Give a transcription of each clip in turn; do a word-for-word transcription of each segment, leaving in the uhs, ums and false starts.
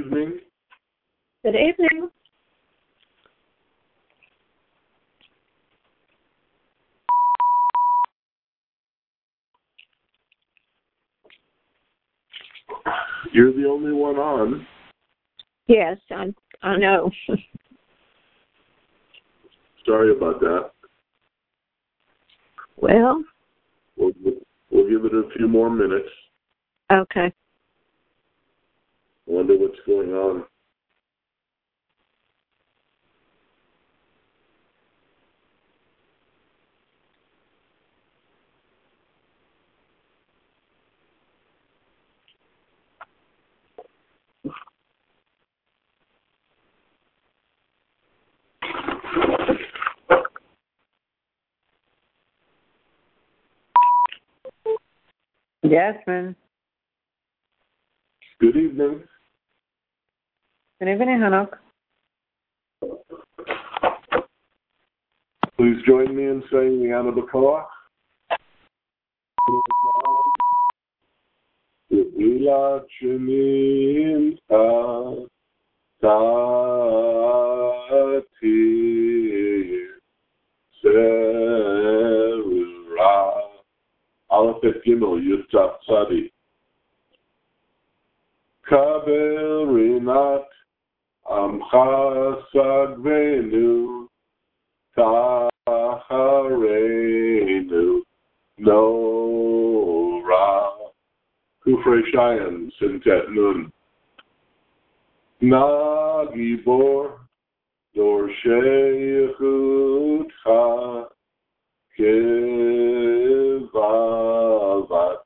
evening. Good evening. You're the only one on. Yes, I, I know. Sorry about that. Well, We'll, we'll give it a few more minutes. okay. I wonder what's going on. Jasmine. Good evening. Good evening, Hanok. Please join me in saying the Anna Bakoa. Ila Chimin Tati Serura Aleph Gimel Yutaf Tzadi Kabel Rinat Amcha Sagvenu Taharenu Nora Kufrei Shayan Sintet Nun Nagibor Dorshei Yechutcha Kevavat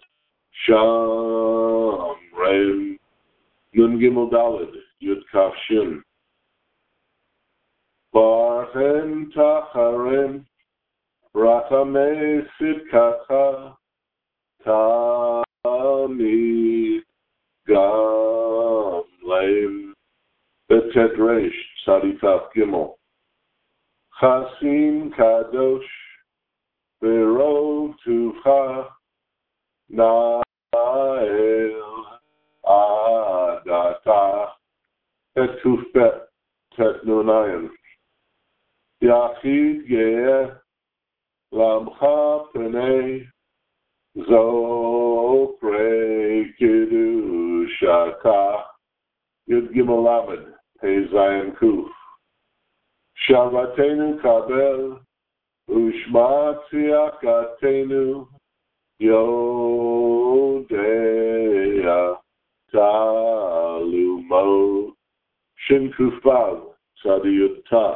Shamrem Nun Gimel Daled Yud Kaf Shin Barchen Tacharem Rachamei Sidkacha Tamid Gamleim Betet Reish Sadikaf Gimel Chasim Kadosh Vero Tuvcha Nael Adata Etufbet Tet Nunayan Yachid Ge'eh Lamcha Penei Zokrei Kiddushaka Yud Gimel Lamed Pei Zayin Kuf Shavatenu Kabel Ushma Tziakatenu Yodea Talumo Shin Kufav Tzadi Yud Taf.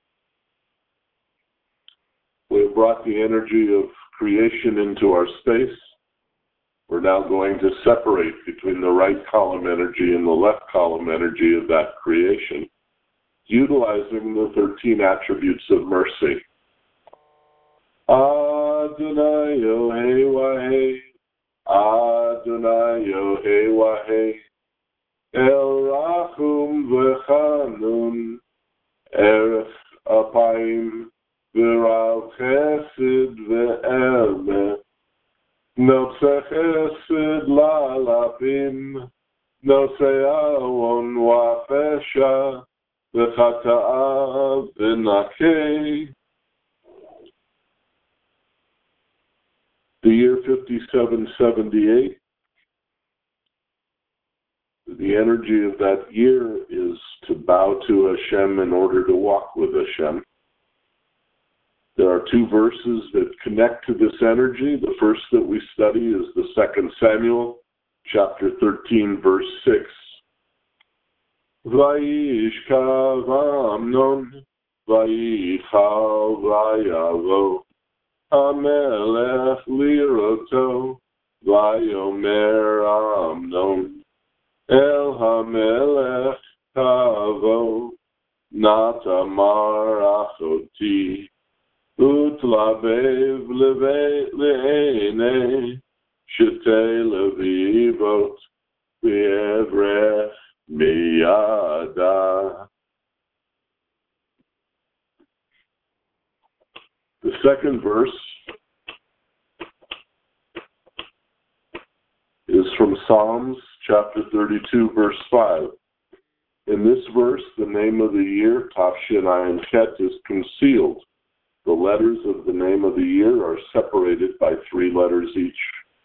We have brought the energy of creation into our space. We're now going to separate between the right column energy and the left column energy of that creation, utilizing the thirteen attributes of mercy. Adonai Yohei Wahei, Adonai Yohei Wahei, El Rachum V'Chanun, Erech Apayim, V'Rav Chesed V'Emet, Notze Chesed Lalapim, Notze Awon Wafesha, V'Chata'a V'Nakei. The year fifty-seven seventy-eight, the energy of that year is to bow to Hashem in order to walk with Hashem. There are two verses that connect to this energy. The first that we study is the Second Samuel, chapter thirteen, verse six. Vayishkav Amnon, vayichal vayavo, Hamelech liroto, vayomer Amnon, El Hamelech tavo, natamar achoti, utlabev le'ene, shetei levivot, v'evrech miyada. The second verse is from Psalms chapter thirty-two, verse five. In this verse, the name of the year, Tafshin Ayin Chet, is concealed. The letters of the name of the year are separated by three letters each.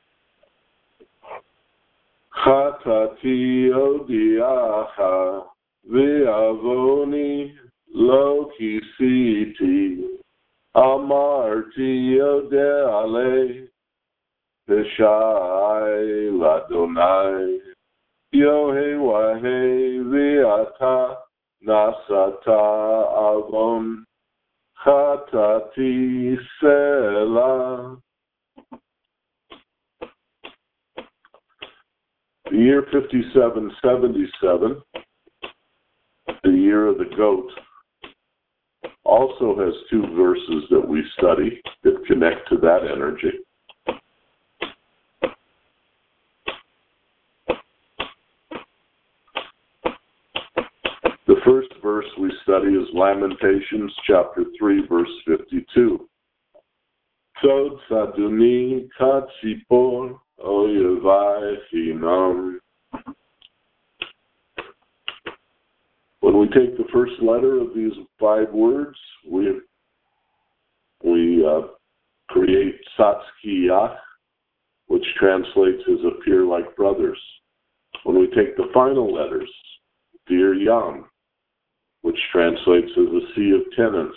Chatati odiacha v'avoni lo kisiti amarti yodeale v'shai ladonai yohe wahe v'ata nasata avon Chatati Selah. The year fifty-seven seventy-seven, the year of the goat, also has two verses that we study that connect to that energy. The first verse we study is Lamentations chapter three, verse fifty-two. Sod saduni katzipor oyevai chinam. When we take the first letter of these five words, we we uh, create Satskiyach, which translates as appear like brothers. When we take the final letters, Dir Yam, which translates as a sea of tenants.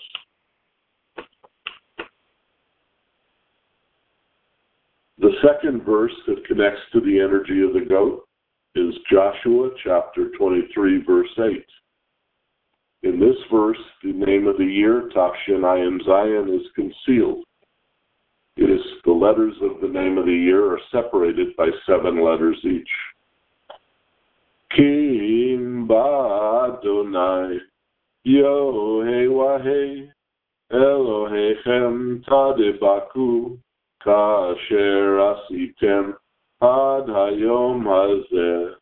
The second verse that connects to the energy of the goat is Joshua chapter twenty-three, verse eight. In this verse, the name of the year, Tafshin Ayin Zayin, is concealed. It is the letters of the name of the year are separated by seven letters each. Kim ba Adonai Yohe Wahe Elohechem Tadebaku Kasher Asitem Ad Hayom Hazeh.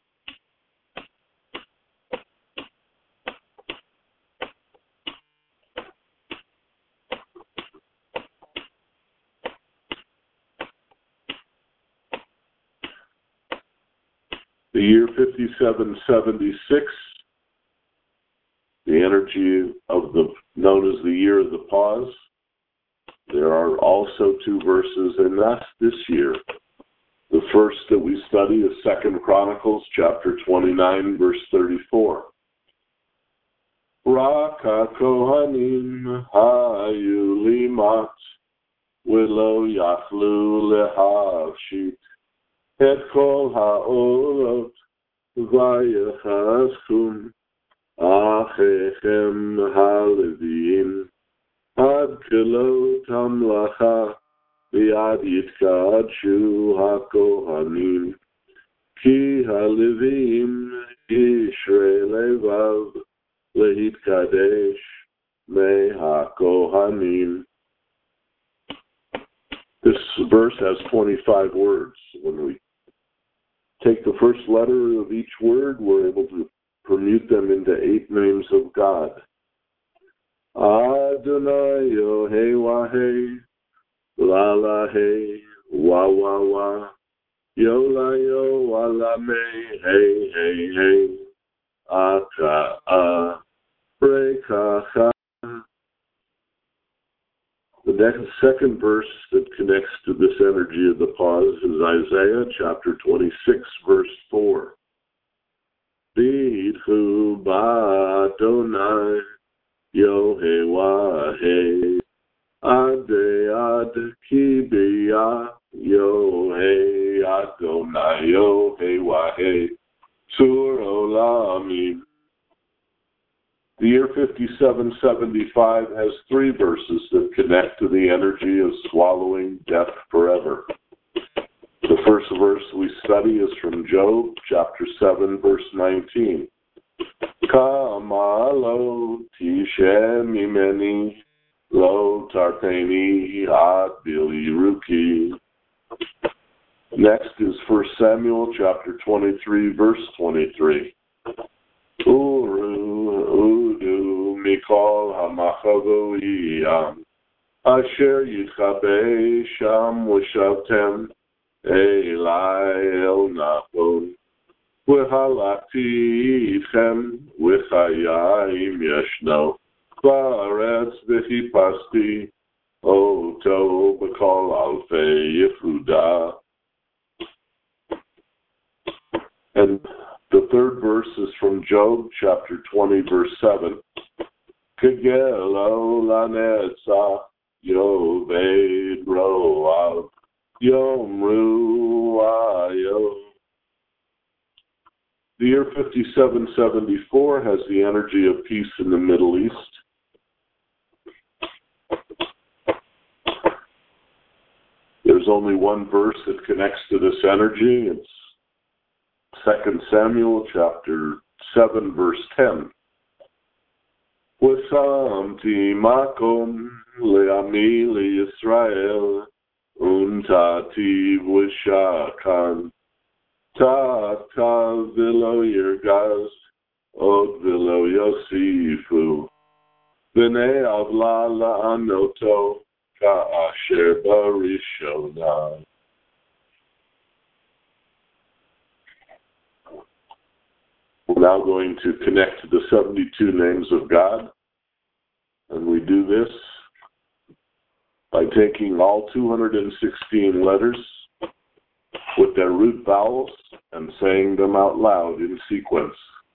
The year fifty-seven seventy-six, the energy of the known as the year of the pause. There are also two verses in that this year. The first that we study is Second Chronicles chapter twenty-nine, verse thirty-four. Raka kohanim hayu limat v'lo yachlu lehavshit et kol ha'olot vayechaskum achechem halevim ad kelo tamlacha v'ad yitkadshu hakohanim ki halevim yishrei levav lehitkadesh me hakohanim. This verse has twenty-five words. When we take the first letter of each word, we're able to permute them into eight names of God. Adonai Yohei Wahe, La La He, Wa Wa Wa, Yo La Yo, Wa La Me, Hey Hey Hey, Aka A, Reka Cha. The next, second verse that connects to this energy of the pause is Isaiah chapter twenty-six, verse four. Bidhu ba'adonai yohe wahe ade ad ki biya yohe adonai yohe wahe sur olamim. The year fifty-seven seventy-five has three verses that connect to the energy of swallowing death forever. The first verse we study is from Job, chapter seven, verse nineteen. Kama lo tishe mimeni lo tarteni ad biliruki. Next is First Samuel, chapter twenty-three, verse twenty-three. Uru udu mikol hamachavoiyam asher yitchabe sham v'shavtem elai el nachon v'lo והלכתי איתכם וחיי אם ישנו בארץ וחיפשתי אותו בכל אלפי יהודה. And the third verse is from Job chapter twenty verse seven. Kegelo lanetzach yoved roav yomru ayo. The year fifty-seven seventy-four has the energy of peace in the Middle East. There's only one verse that connects to this energy. It's Second Samuel chapter seven verse ten. Wasamti makom le'ami le'Yisrael untati v'shakan ta v'lo yirgaz od v'lo yosifu v'nei avla la'anoto ka'asher barishona. We're now going to connect to the seventy-two names of God, and we do this by taking all two hundred sixteen letters with their root vowels and saying them out loud in sequence.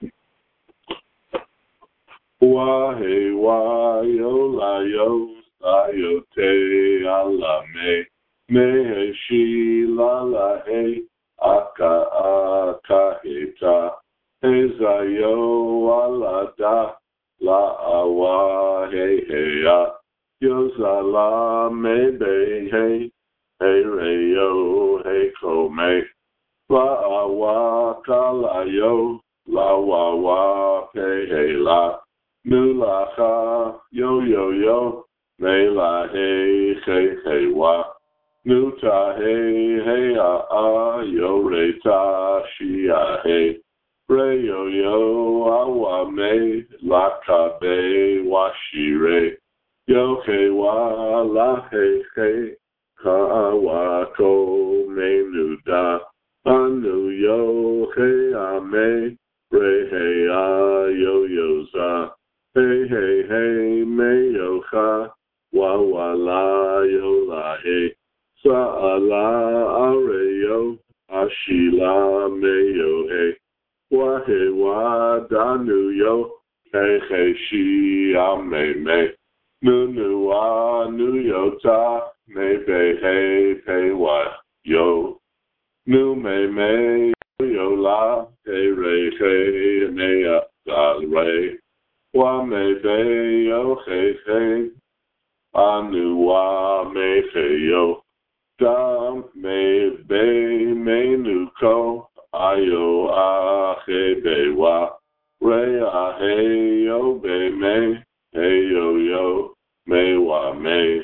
Wahe wa yo la yo sa yo te ala me me shi la la he aka aka he ta. Hezayo alada la awa he he ya yozala me be he he re yo he ko me la awa kala yo la wa wa he he la nula ha yo yo yo me la he he he wa nuta he he a a yo re ta shi a he Re yo yo awa me la ka be washire yo he wa la he he ka wa ko me nu da anu yo he a me re he a yo yo za he he he me yo ha wa wa la yo la he sa la are yo ashila me yo he Wahe wa danu yo, he he shi ame me, nu nu wa nu yo ta, me be he pe wa yo, nu me me yo la, he re he me a da re, wa me be yo he he, anu wa me he yo, da me be me nu ko. Ayo a he be wa re a he yo be me he yo yo me wa me.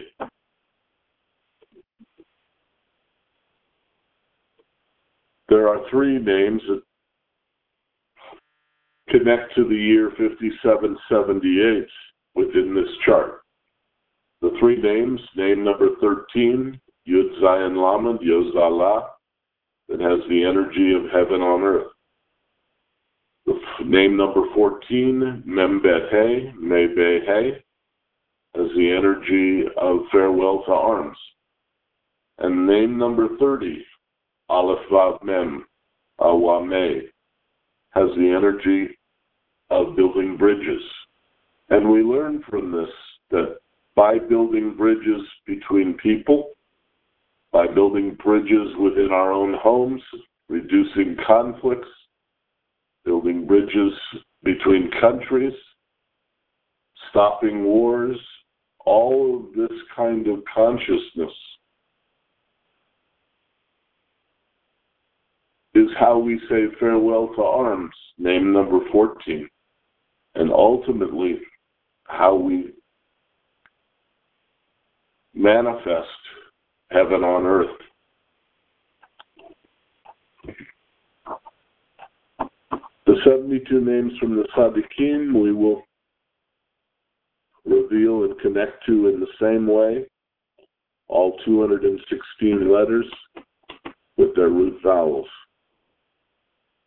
There are three names that connect to the year fifty-seven seventy-eight within this chart. The three names, name number thirteen, Yud Zayin Lamed Yozala, that has the energy of heaven on earth. The f- name number fourteen, Membet He, Mebe He, has the energy of farewell to arms. And name number thirty, Aleph Vav Mem, Awame, has the energy of building bridges. And we learn from this that by building bridges between people, by building bridges within our own homes, reducing conflicts, building bridges between countries, stopping wars, all of this kind of consciousness is how we say farewell to arms, name number fourteen, and ultimately how we manifest heaven on earth. The seventy-two names from the Tzaddikim we will reveal and connect to in the same way, all two hundred sixteen letters with their root vowels.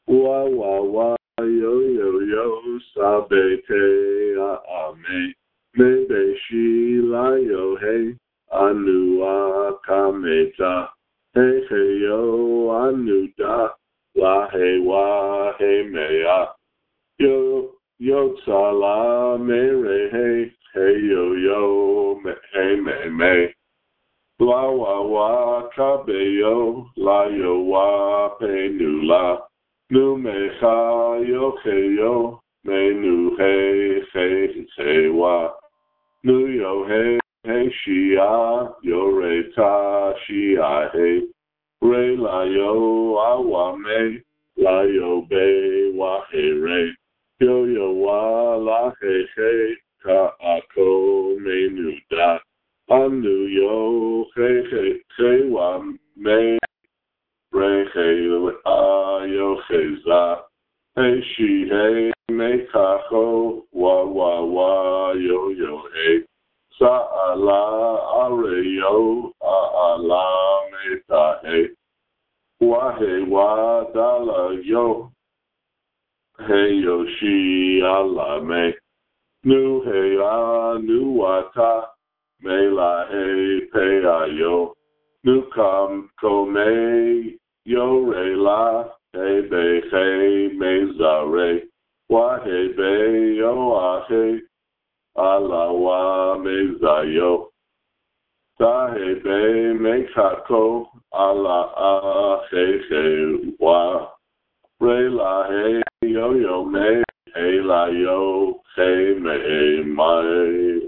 Wa wa wa yo yo yo sabe te a a me me be shi la yo hey anu a kameta hey hey yo anu da la hey wa hey me a yo yo sala me re hey hey yo yo me hey me me la wa wa kabeyo la yo wa pe nu la nu me ha yo he yo me nu he he he wa nu yo he he shi a yo re ta shi a he re la yo a wa me la yo be wa he re yo yo wa la he he ka a ko me nu da anu yo he he he wa me re he a yo he za he she he me ka ho wa wa wa yo yo he sa ala a re yo a ala me ta he wa he wa da la yo he yo she ala me nu he a nu wa ta me la he pe a yo nu kam ko me yo re la he be he me za re wa he be yo a he ala wa me za yo ta he be me ka ko ala a he he wa re la he yo yo me he la yo he me my.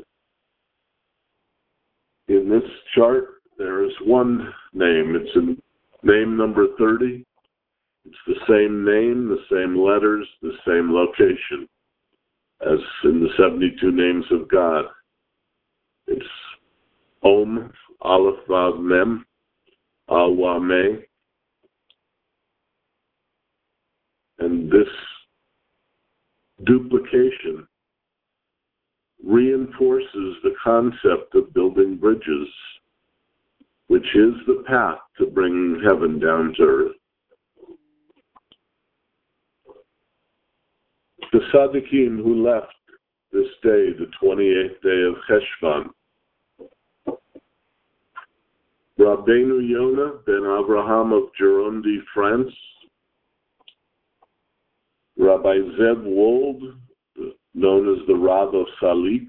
In this chart, there is one name. It's in name number thirty. It's the same name, the same letters, the same location as in the seventy-two names of God. It's Om, Aleph, Vav, Mem, Alwa, Me. And this duplication reinforces the concept of building bridges, which is the path to bring heaven down to earth. The Tzaddikim who left this day, the twenty-eighth day of Cheshvan, Rabbeinu Yonah ben Avraham of Gironde, France, Rabbi Zeb Wold, known as the Rav of Salik,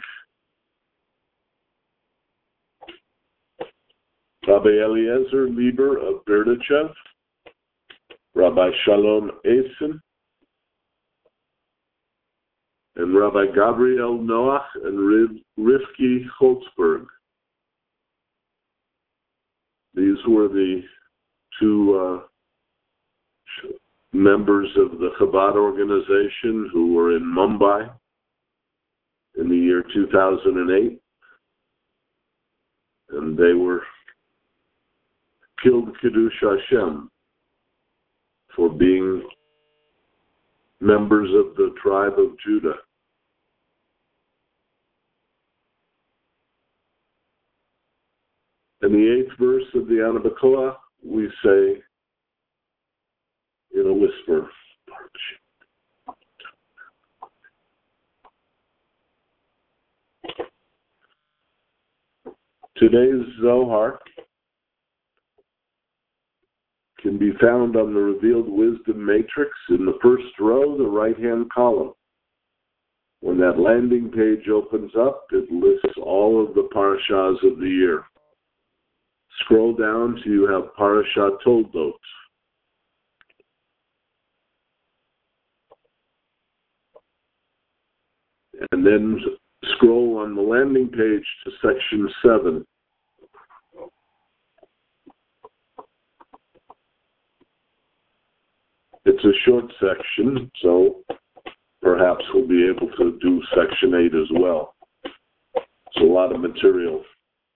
Rabbi Eliezer Lieber of Berdichev, Rabbi Shalom Eisen, and Rabbi Gabriel Noach and Riv- Rivki Holtzberg. These were the two uh, members of the Chabad organization who were in Mumbai in the year two thousand eight, and they were killed Kiddush Hashem for being members of the tribe of Judah. In the eighth verse of the Ana B'Koach, we say in a whisper, today's Zohar can be found on the Revealed Wisdom Matrix in the first row, the right-hand column. When that landing page opens up, it lists all of the parashas of the year. Scroll down till you have Parashat Toldot. And then scroll on the landing page to section seven. It's a short section, so perhaps we'll be able to do section eight as well. It's a lot of material.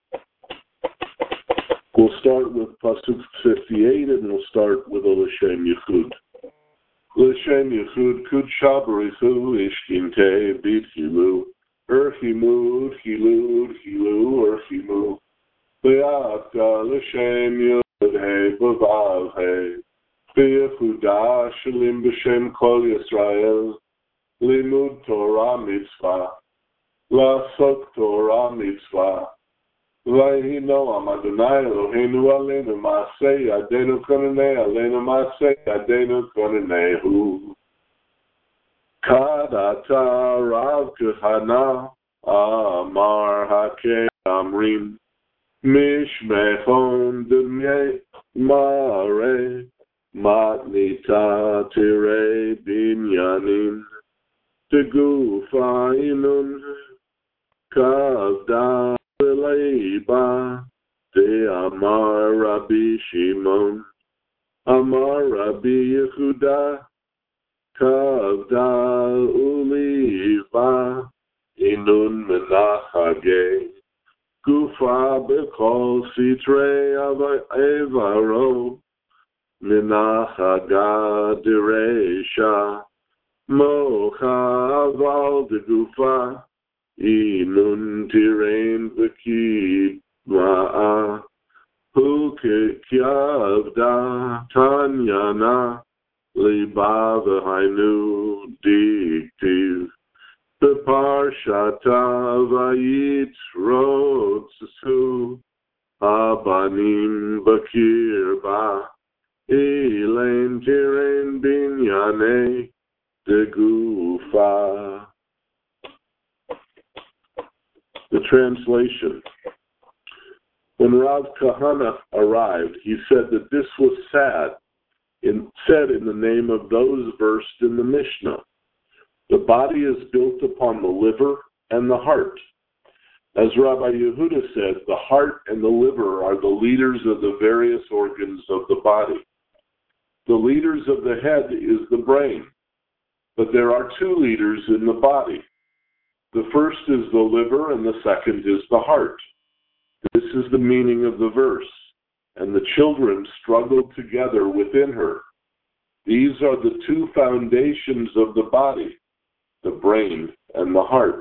We'll start with Pasuk fifty-eight, and we'll start with L'Shem Yichud. L'Shem Yichud Kudsha B'Richu Ishkinte B'Chilu Erchimu Chilu Chilu Erchimu Be'ata L'Shem Yud He B'Vav He B'yehuda shalim b'shem kol Yisrael, limud Torah mitzvah, la'asok Torah mitzvah, v'yehi noam Adonai Eloheinu aleinu ma'aseh yadeinu konanei aleinu ma'aseh yadeinu konanehu. Kad ata Rav Kahana amar hakei amrim, mishmechon d'mei mare, matnita tirei binyanin, tegufa inun, kavda v'leiba, de amar Rabbi Shimon, amar Rabbi Yehuda, kavda uliva, inun menachage, gufa b'kol sitrei avaro, menachaga direisha, mocha aval de gufa, inun tirein v'ki ma'a, huke kyavda tanyana, liba v'hainu diktiv, b'parshata vayitrodsu, abanim b'kirba, Elaine Tiren Binyane de Gufa. The translation. When Rav Kahana arrived, he said that this was sad, in, said in the name of those versed in the Mishnah. The body is built upon the liver and the heart. As Rabbi Yehuda said, the heart and the liver are the leaders of the various organs of the body. The leaders of the head is the brain, but there are two leaders in the body. The first is the liver and the second is the heart. This is the meaning of the verse. And the children struggled together within her. These are the two foundations of the body, the brain and the heart.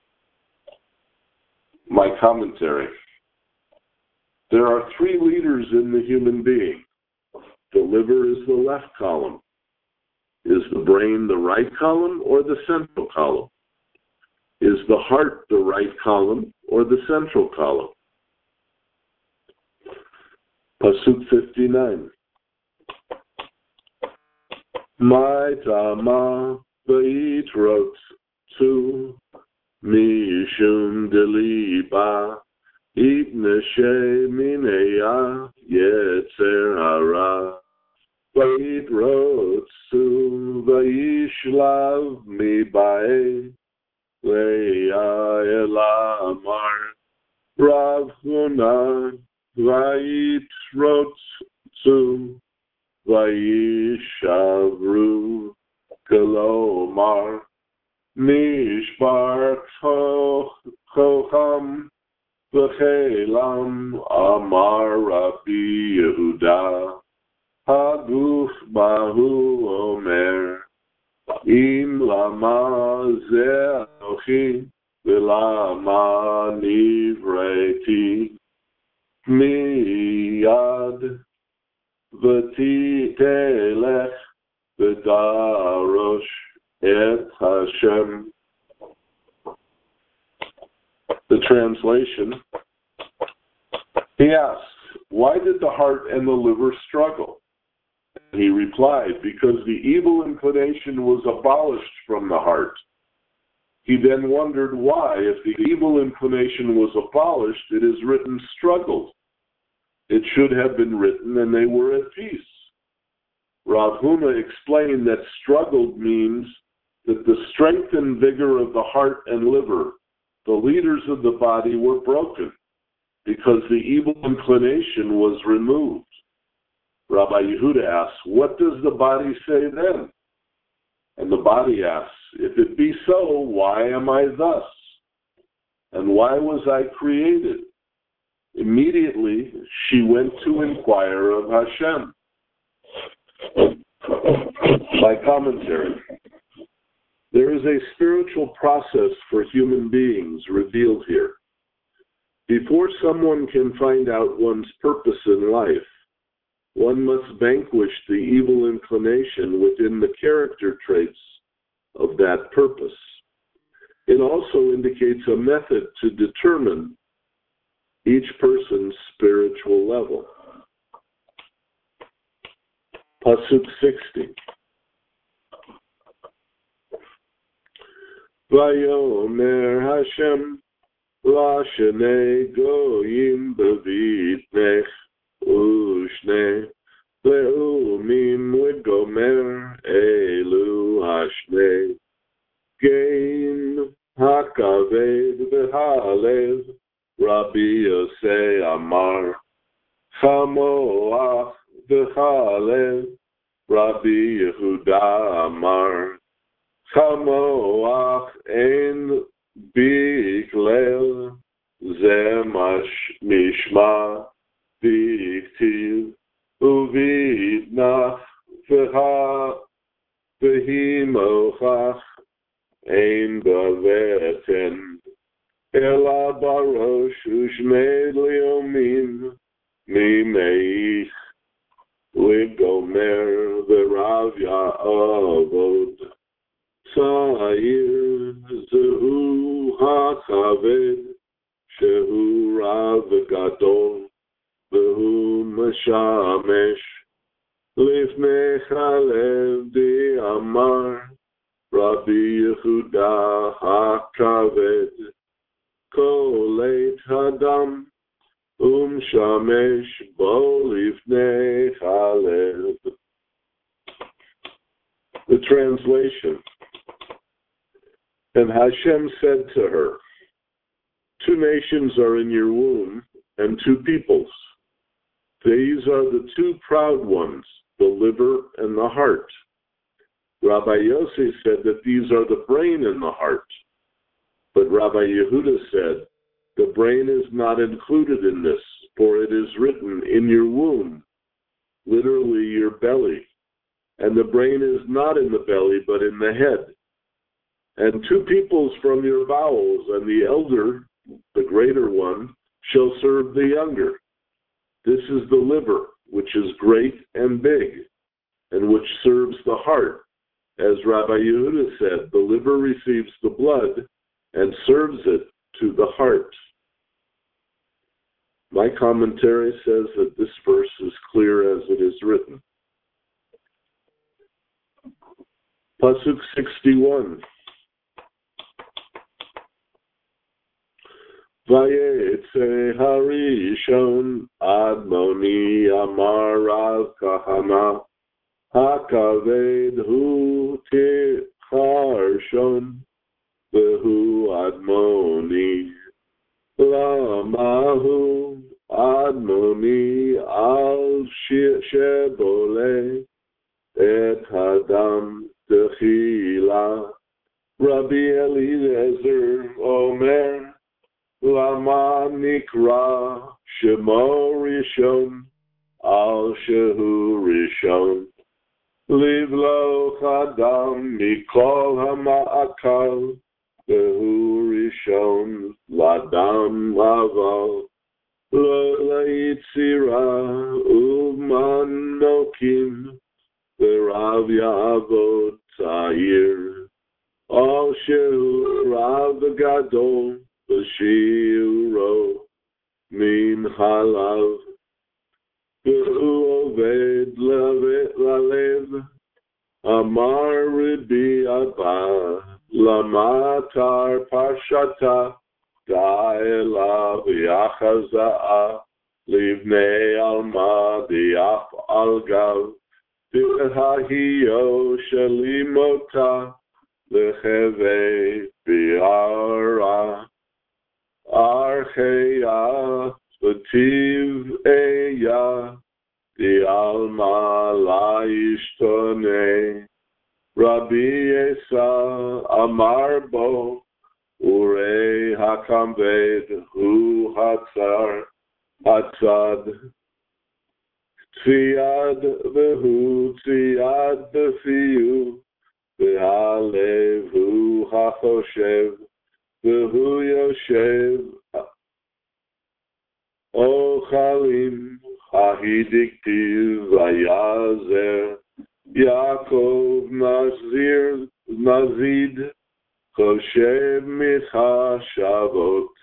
My commentary. There are three leaders in the human being. The liver is the left column. Is the brain the right column or the central column? Is the heart the right column or the central column? Pasuk fifty-nine. My tama v'yitrot tu mishum deliba itneshe mineya yetzer hara v'yitrot tu v'yishlav mi ba'e le'ya elamar Rav Huna v'yitrot tu v'yishavru kalomar nishbar kocham v'chelam amar Rabbi Yehuda haguf bahu omer im lama ze anochi v'lama nivreti miyad v'ti telech v'darosh et Hashem. The translation. He asked, why did the heart and the liver struggle? He replied, because the evil inclination was abolished from the heart. He then wondered why, if the evil inclination was abolished, it is written struggled. It should have been written, and they were at peace. Rav Huna explained that struggled means that the strength and vigor of the heart and liver, the leaders of the body, were broken because the evil inclination was removed. Rabbi Yehuda asks, what does the body say then? And the body asks, if it be so, why am I thus? And why was I created? Immediately, she went to inquire of Hashem. By commentary, there is a spiritual process for human beings revealed here. Before someone can find out one's purpose in life, one must vanquish the evil inclination within the character traits of that purpose. It also indicates a method to determine each person's spiritual level. Pasuk sixty. Vayomer Hashem Lashene Goyim Bevitnech Ushne Leumim Wigomer Elu Hashne Gain Hakaved V'Halev Rabbi Yosei Amar Chamoach V'Halev Rabbi Yehuda Amar Chamoach Ein Biklel Zemash Mishma Viktiv Uvidnach V'ha V'himochach Ein Baveten Ela Barosh Ushmed Leomin Mimeich Ligomer V'Rav Ya'avod Sa'ir Zehu HaChaved Shehu Rav Gadol Vehu Meshamesh Lifnei Chalev Di Amar Rabbi Yehuda HaKaved Koleit Hadam Um Shamesh Bo Lifnei Chalev. The translation. And Hashem said to her, two nations are in your womb, and two peoples. These are the two proud ones, the liver and the heart. Rabbi Yossi said that these are the brain and the heart. But Rabbi Yehuda said, the brain is not included in this, for it is written in your womb, literally your belly. And the brain is not in the belly, but in the head. And two peoples from your bowels, and the elder, the greater one, shall serve the younger. This is the liver, which is great and big, and which serves the heart. As Rabbi Yehuda said, the liver receives the blood and serves it to the heart. My commentary says that this verse is clear as it is written. Pasuk sixty-one. Vayetze harishon admoni amar Rav Kahana hakaved hu ticharshon vehu admoni lamahu admoni al shebole et hadam techila. Rabbi Eliezer Omer Lama Nikra Shemo Rishon Al Shehu Rishon Livlo Chadam Mikol Hama'akal Behu Rishon Ladam Aval Lo Leitzira Uman Nokim Berav Yavod Tzayir Al Shehu Rav Gadol B'shiuro min halav V'hu oved lalev Amar Rabbi Abba Lamatar Parshata Ga'ela V'yachaza'a Livnei Alma Di'af Algav V'hahiyo Shalimota L'chevei Bi'ara Archeya Bativ Eya Di Alma La Ishtone Rabbi Esa Amar Bo Urei Hakamved Hu Hatzar Hatzad Tziyad Vehu Tziyad Befiyu V'halev Hu Hachoshev Vehu Yoshev Ochalim ההדיקטיב ויעזר יעקב נזיר נזיד חושב מחשבות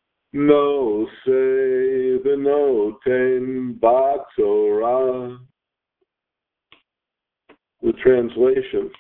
נושא ונותן בתורה. The translation.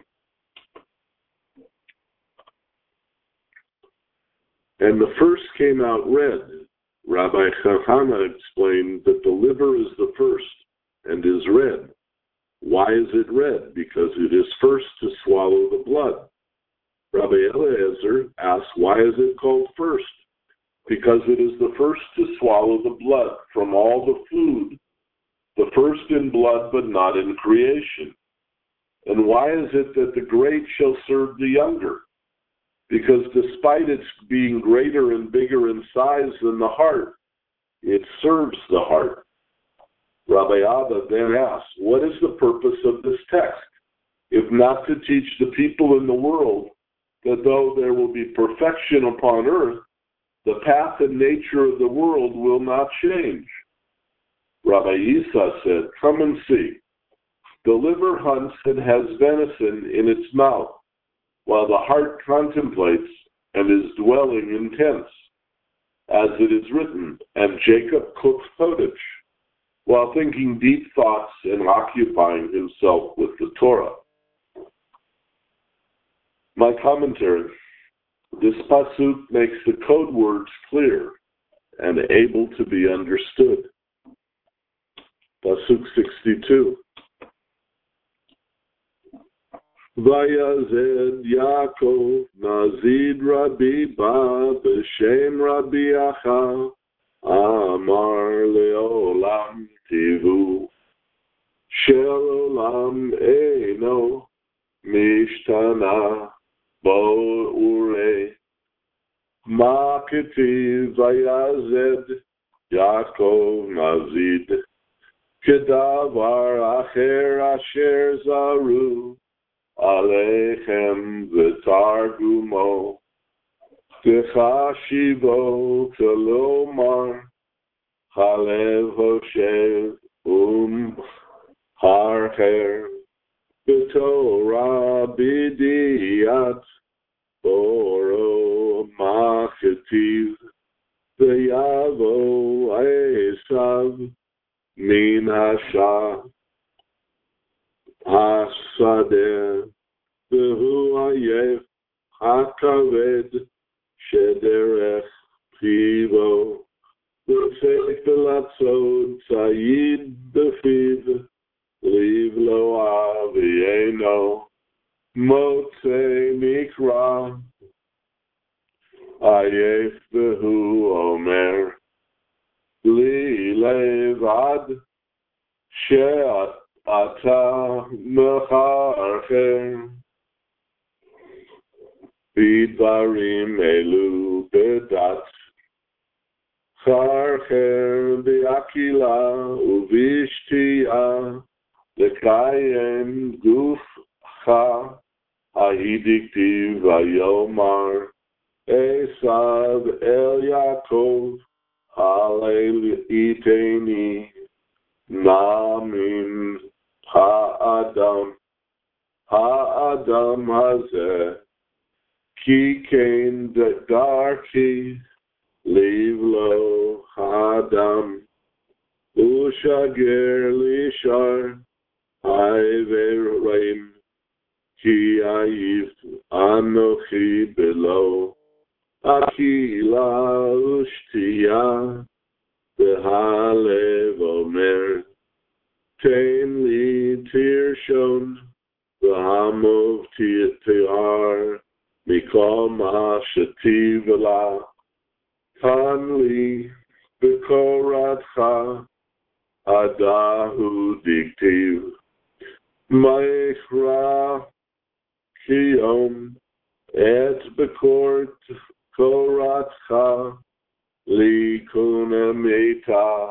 And the first came out red. Rabbi Chachana explained that the liver is the first and is red. Why is it red? Because it is first to swallow the blood. Rabbi Eliezer asks, why is it called first? Because it is the first to swallow the blood from all the food, the first in blood but not in creation. And why is it that the great shall serve the younger? Because despite its being greater and bigger in size than the heart, it serves the heart. Rabbi Abba then asks, what is the purpose of this text, if not to teach the people in the world that though there will be perfection upon earth, the path and nature of the world will not change? Rabbi Isa said, come and see. The liver hunts and has venison in its mouth, while the heart contemplates and is dwelling in tents, as it is written, and Jacob cooks pottage, while thinking deep thoughts and occupying himself with the Torah. My commentary. This pasuk makes the code words clear and able to be understood. Pasuk sixty-two. Vayazed Yaakov Nazid Rabbi Ba B'Shem Rabbi Acha Amar Leolam Tivu Shel Olam Eino Mishtana Bo Ure Ma Ketiv Vayazed Yaakov Nazid Kedavar Acher Asher Zaru Alechem v'targumo T'chashivo T'lomar Chalev Hoshev Um Harcher B'Torah B'diyat Boro Machetiv V'yavo Esav Min Hashah Hasadeh Behu Ayef Hakaved Shederech Pivo B'Seit B'Latzod Tzayid B'Fiv Liv Lo Avieno Motzei Mikra Ayef Behu Omer Li Levad She'at Ata Mecharcher Bidvarim Elu Bedat Charcher Beakila Uvishtia Lekayem Gufcha Ahidiktiv Vayomar Esav El Yaakov Halel Iteni Namin Ha'adam Ha'adam Hazeh Ki Kain Darki Leave Lo Ha'adam Ushager Lishar Ha'verim Ki Ayif Anochi Below Akila Ushtiya Behalev Omer Tain Li Tirshon V'hamov Tiar Mikol Ma Shativ La Kan Li B'Koratcha Adahu Diktiv Ma'ikra Kiyom Et B'Kort Koratcha Li Kuna Meta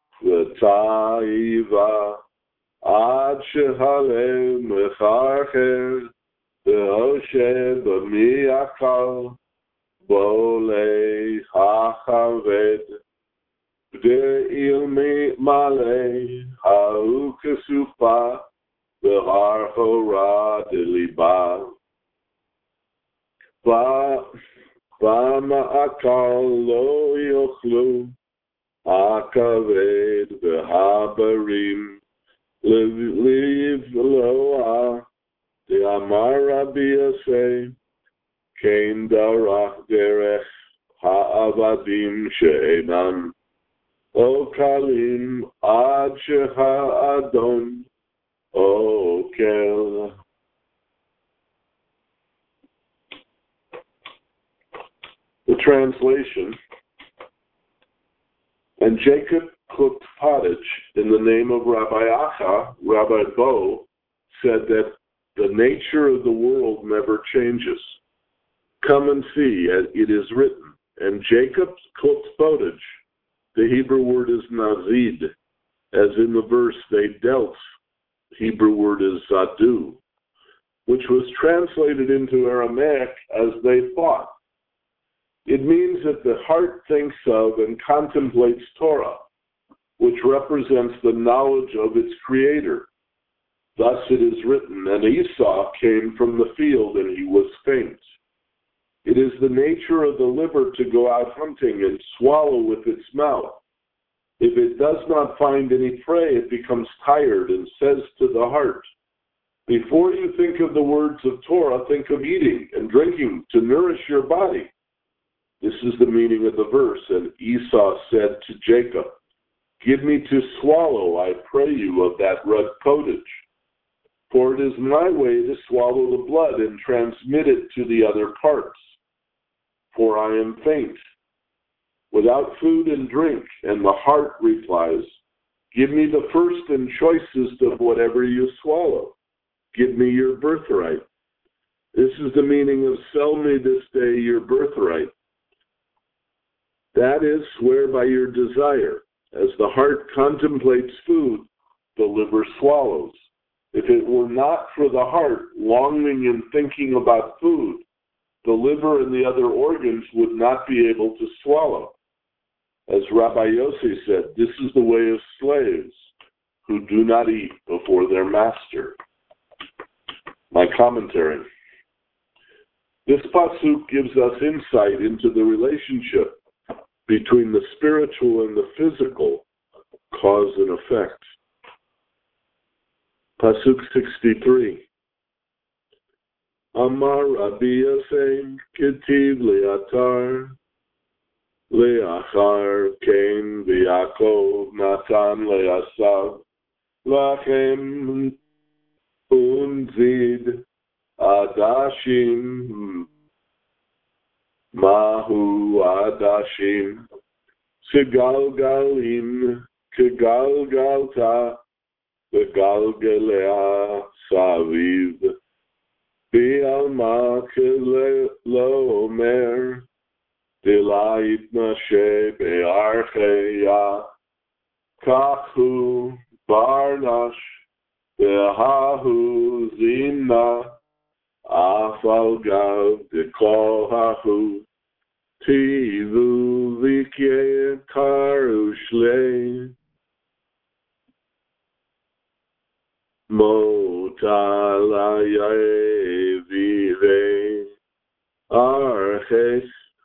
V'Taiva Ad Shehalev Mecharcher V'Hoshe B'Miakal Bolei HaChaved De'ilmi male ha'u kesufa v'har hora deliba v'ma'akal lo yochlu akaved v'habarim liv loa de'amar Rabbi Yosef kein darach derech ha'avadim she'enam O kalim ad sheha adon okel. The translation: And Jacob cooked pottage in the name of Rabbi Acha. Rabbi Bo said that the nature of the world never changes. Come and see, it is written. And Jacob cooked pottage. The Hebrew word is nazid, as in the verse they dealt. Hebrew word is zadu, which was translated into Aramaic as they fought. It means that the heart thinks of and contemplates Torah, which represents the knowledge of its creator. Thus it is written, and Esau came from the field and he was faint. It is the nature of the liver to go out hunting and swallow with its mouth. If it does not find any prey, it becomes tired and says to the heart, before you think of the words of Torah, think of eating and drinking to nourish your body. This is the meaning of the verse. And Esau said to Jacob, give me to swallow, I pray you, of that red pottage. For it is my way to swallow the blood and transmit it to the other parts. For I am faint, without food and drink, and the heart replies, give me the first and choicest of whatever you swallow. Give me your birthright. This is the meaning of sell me this day your birthright. That is, swear by your desire. As the heart contemplates food, the liver swallows. If it were not for the heart longing and thinking about food, the liver and the other organs would not be able to swallow. As Rabbi Yossi said, this is the way of slaves who do not eat before their master. My commentary. This pasuk gives us insight into the relationship between the spiritual and the physical, cause and effect. Pasuk sixty-three. Amar Rabbi Yosef ketiv le'atar le'achar kein v'Yaakov natan le'asav lachem unzid adashim mahu adashim segalgalim kegalgalta v'galgalea saviv Bi'alma lo omer Dilait Nashe be'archeya Kachu barnash Be'ahu zimna Afal gav dekol hahu Tivu vikye karu shlei Motalaye vive arches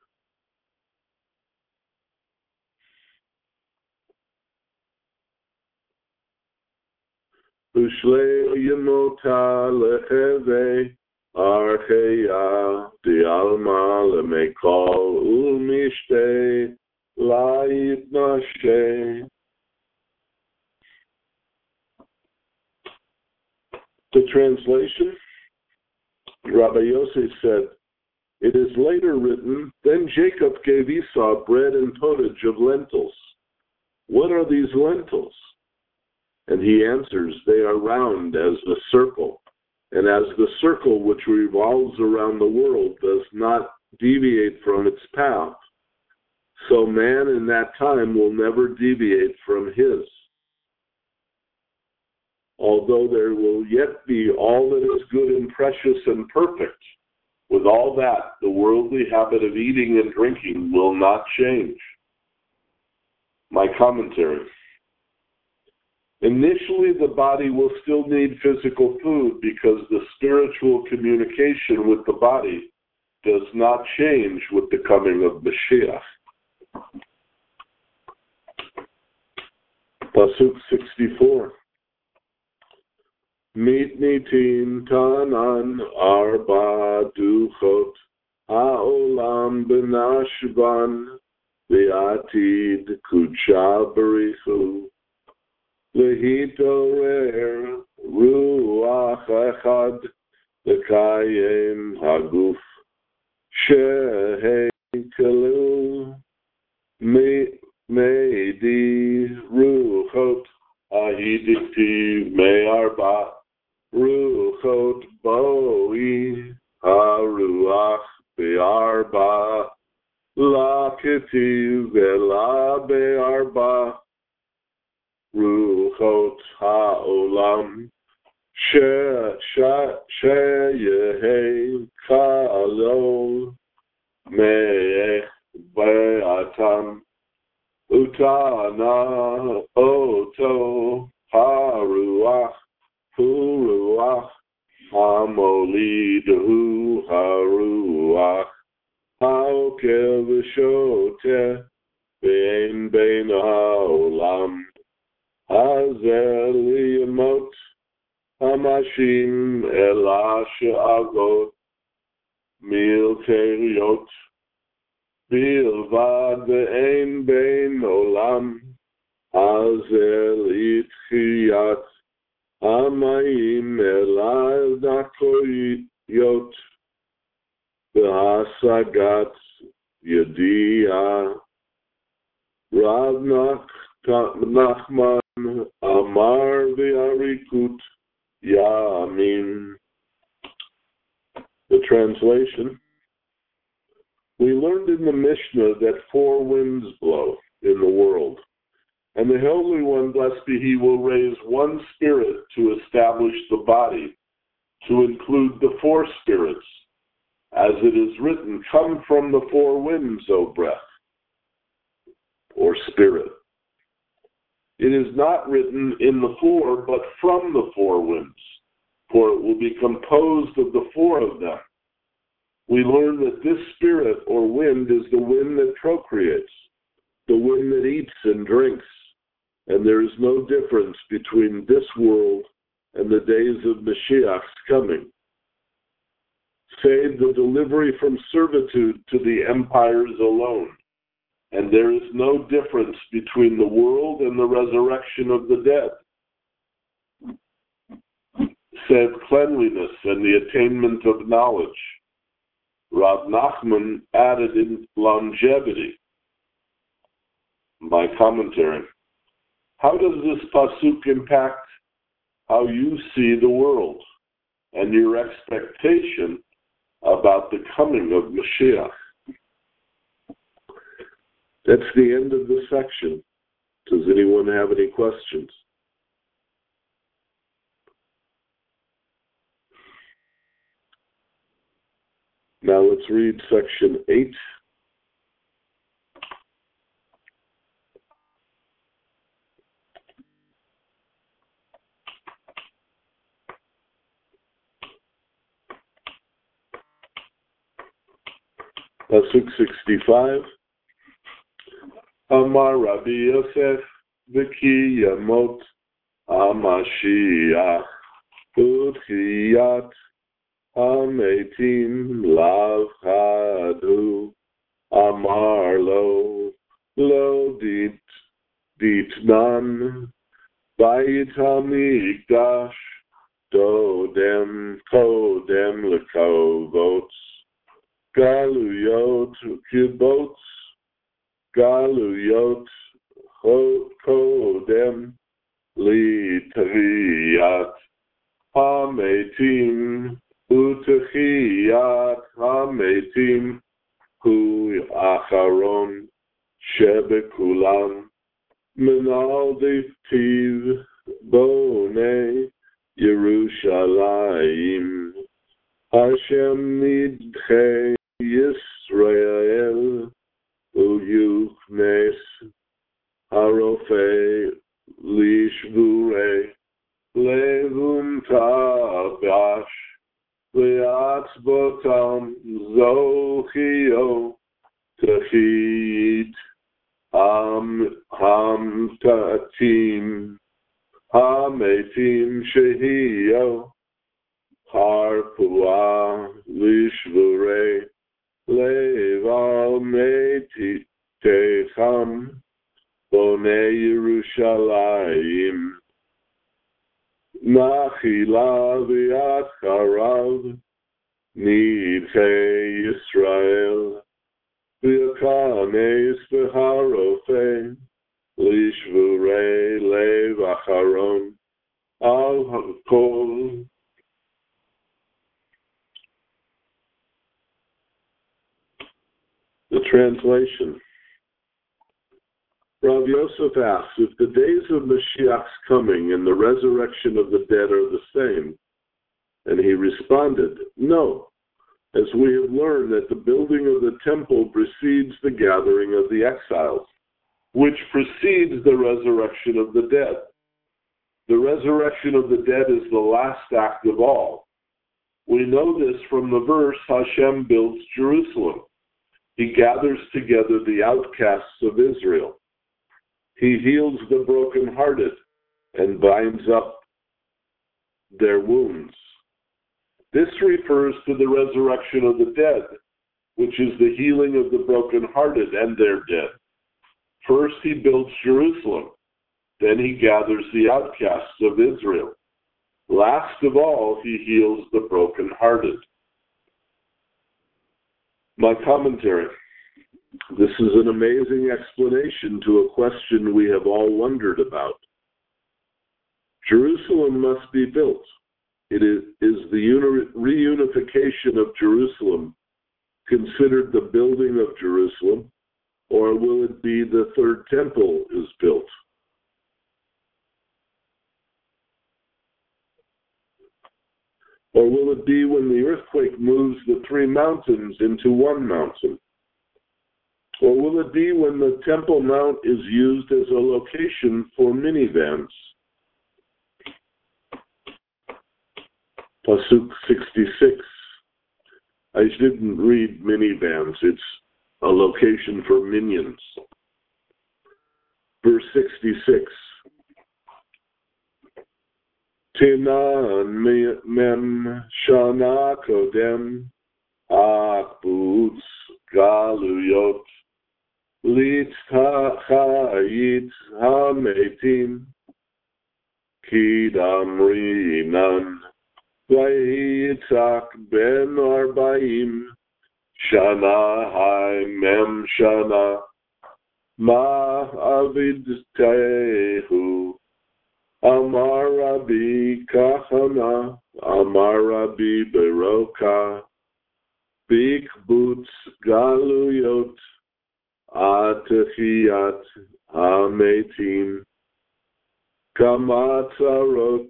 Ushle yemotalehe archeya dialma lemekol umishte laibnashe. The translation, Rabbi Yosef said, it is later written, then Jacob gave Esau bread and pottage of lentils. What are these lentils? And he answers, they are round as the circle, and as the circle which revolves around the world does not deviate from its path, so man in that time will never deviate from his. Although there will yet be all that is good and precious and perfect, with all that, the worldly habit of eating and drinking will not change. My commentary. Initially, the body will still need physical food because the spiritual communication with the body does not change with the coming of Mashiach. Pasuk sixty-four. Mitnitin tanan arba duchot ha'olam benashvan ve'atid kudsha berichu lehitorer ruach echad lekayem haguf shehekelu me'edi ruchot ahidiktiv me'arba ruchot boi haruach be'arba laketiv ve'la be'arba ruchot ha'olam sheyehe kalo me'ech be'atam utana oto haruach Huruach hamolidu haruach haokel v'shoteh bein bein haolam hazel yamot hamashim ela she'agot mil teriot bilvad ve'ein bein olam hazel itchiyat Amayim elal dakoyot v'hasagat yediyah Rav Nachman Amar v'arikut Yamin. The translation. We learned in the Mishnah that four winds blow in the world. And the Holy One, blessed be He, will raise one spirit to establish the body, to include the four spirits. As it is written, come from the four winds, O breath, or spirit. It is not written in the four, but from the four winds, for it will be composed of the four of them. We learn that this spirit, or wind, is the wind that procreates, the wind that eats and drinks. And there is no difference between this world and the days of Mashiach's coming. Save the delivery from servitude to the empires alone. And there is no difference between the world and the resurrection of the dead. Save cleanliness and the attainment of knowledge. Rav Nachman added in longevity. My commentary. How does this pasuk impact how you see the world and your expectation about the coming of Mashiach? That's the end of the section. Does anyone have any questions? Now let's read section eight. Pasuk sixty-five. Amar Rabbi Yosef v'ki yamot Hamashiach utchiyat hametim lav hadu Amar lo lo dit ditnan bayit hamikdash dodem kodem lekovots Galuyot kibbutz, Galuyot kodem litriyat hametim utechiyat hametim hu acharon shebekulam menal diktiv bonei Yerushalayim Hashem nidchei Yisrael uyuknes Harofe Lishvure Levum Tabash Leatzbotam Zochio Tahit Ham Ham Tatim Hametim Shehio Harpua Lishvure Leval Meti Techam Bone Yerushalayim Nachila Viat Harav Nidhe Yisrael Viakanes Beharofe Lishvure Lev Acharon Al Kol. The translation. Rav Yosef asks if the days of Mashiach's coming and the resurrection of the dead are the same. And he responded, no, as we have learned that the building of the temple precedes the gathering of the exiles, which precedes the resurrection of the dead. The resurrection of the dead is the last act of all. We know this from the verse, Hashem builds Jerusalem. He gathers together the outcasts of Israel. He heals the brokenhearted and binds up their wounds. This refers to the resurrection of the dead, which is the healing of the brokenhearted and their dead. First, he builds Jerusalem. Then he gathers the outcasts of Israel. Last of all, he heals the brokenhearted. My commentary. This is an amazing explanation to a question we have all wondered about. Jerusalem must be built. It is, is the uni- reunification of Jerusalem considered the building of Jerusalem, or will it be the third temple is built? Or will it be when the earthquake moves the three mountains into one mountain? Or will it be when the Temple Mount is used as a location for minivans? Pasuk sixty-six. I didn't read minivans. It's a location for minions. Verse sixty-six. Tinan mem shana kodem akbutz galuyot lit ha'chayit ha'metim kidam rinan vayitzak ben arbaim shana ha'mem shana ma avidtehu Amar Rabbi Kachana, Amar Rabbi Beroka, Bikbutz Galuyot, Atechiyat Hametim, Kamatzarot.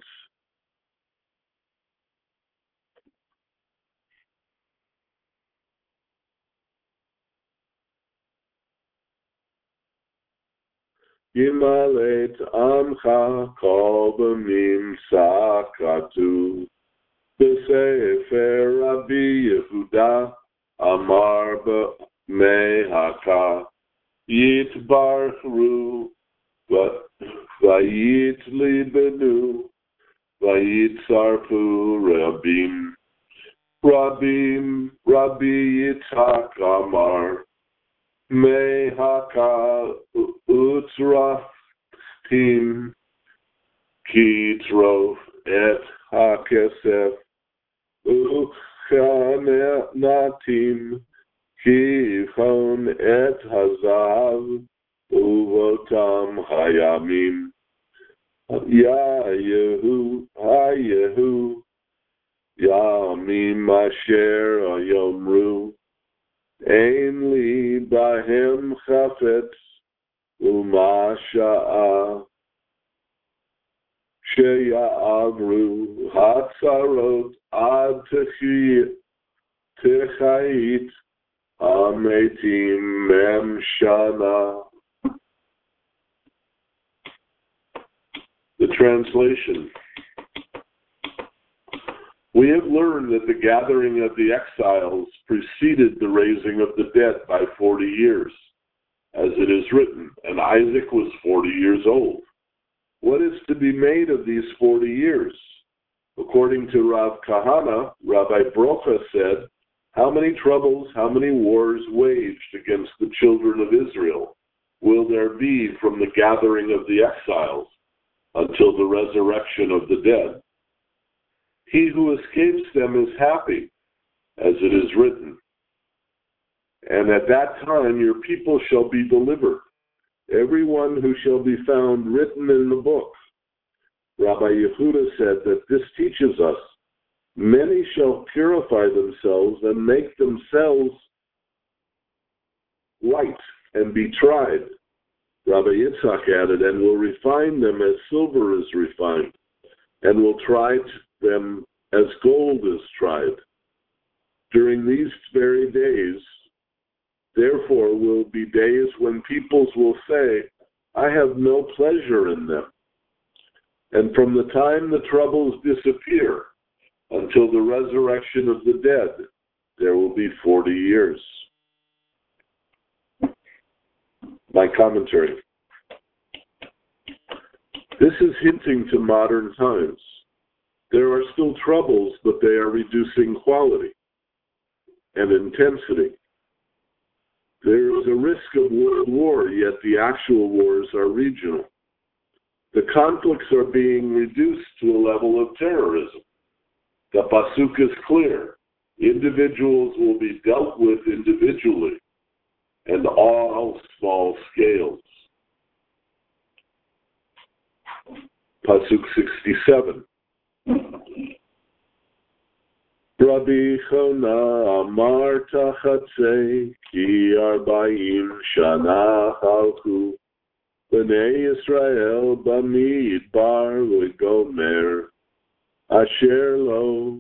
Yimalet Amcha Kol B'mim Sakatu B'Sefer Rabbi Yehuda Amar B'Mehaka Yitbarchu Vayit Libenu Vayitzarfu Rabim Rabim Rabbi Yitzhak Amar Mehaka utzraf tim kitrof et hakesef uchanatim kivon et hazav uvotam hayamim yayehu hayehu yamim asher yomru Ein li bahem chafetz u'ma sha'a sheya'avru hatzarot ad techayit hametim mem shana. The translation. We have learned that the gathering of the exiles preceded the raising of the dead by forty years, as it is written, and Isaac was forty years old. What is to be made of these forty years? According to Rav Kahana, Rabbi Brocha said, how many troubles, how many wars waged against the children of Israel will there be from the gathering of the exiles until the resurrection of the dead? He who escapes them is happy, as it is written. And at that time your people shall be delivered, everyone who shall be found written in the book. Rabbi Yehuda said that this teaches us, many shall purify themselves and make themselves white and be tried. Rabbi Yitzhak added, and will refine them as silver is refined, and will try them as gold is tried. During these very days, therefore, will be days when peoples will say, I have no pleasure in them. And from the time the troubles disappear until the resurrection of the dead, there will be forty years. My commentary. This is hinting to modern times. There are still troubles, but they are reducing quality and intensity. There is a risk of world war, yet the actual wars are regional. The conflicts are being reduced to a level of terrorism. The pasuk is clear. Individuals will be dealt with individually and all small scales. Pasuk sixty-seven. Rabbi Chona Amar Tachatzei Ki Arba'im Shana Chalchu B'nei Yisrael Bamidbar V'Gomer Asher Lo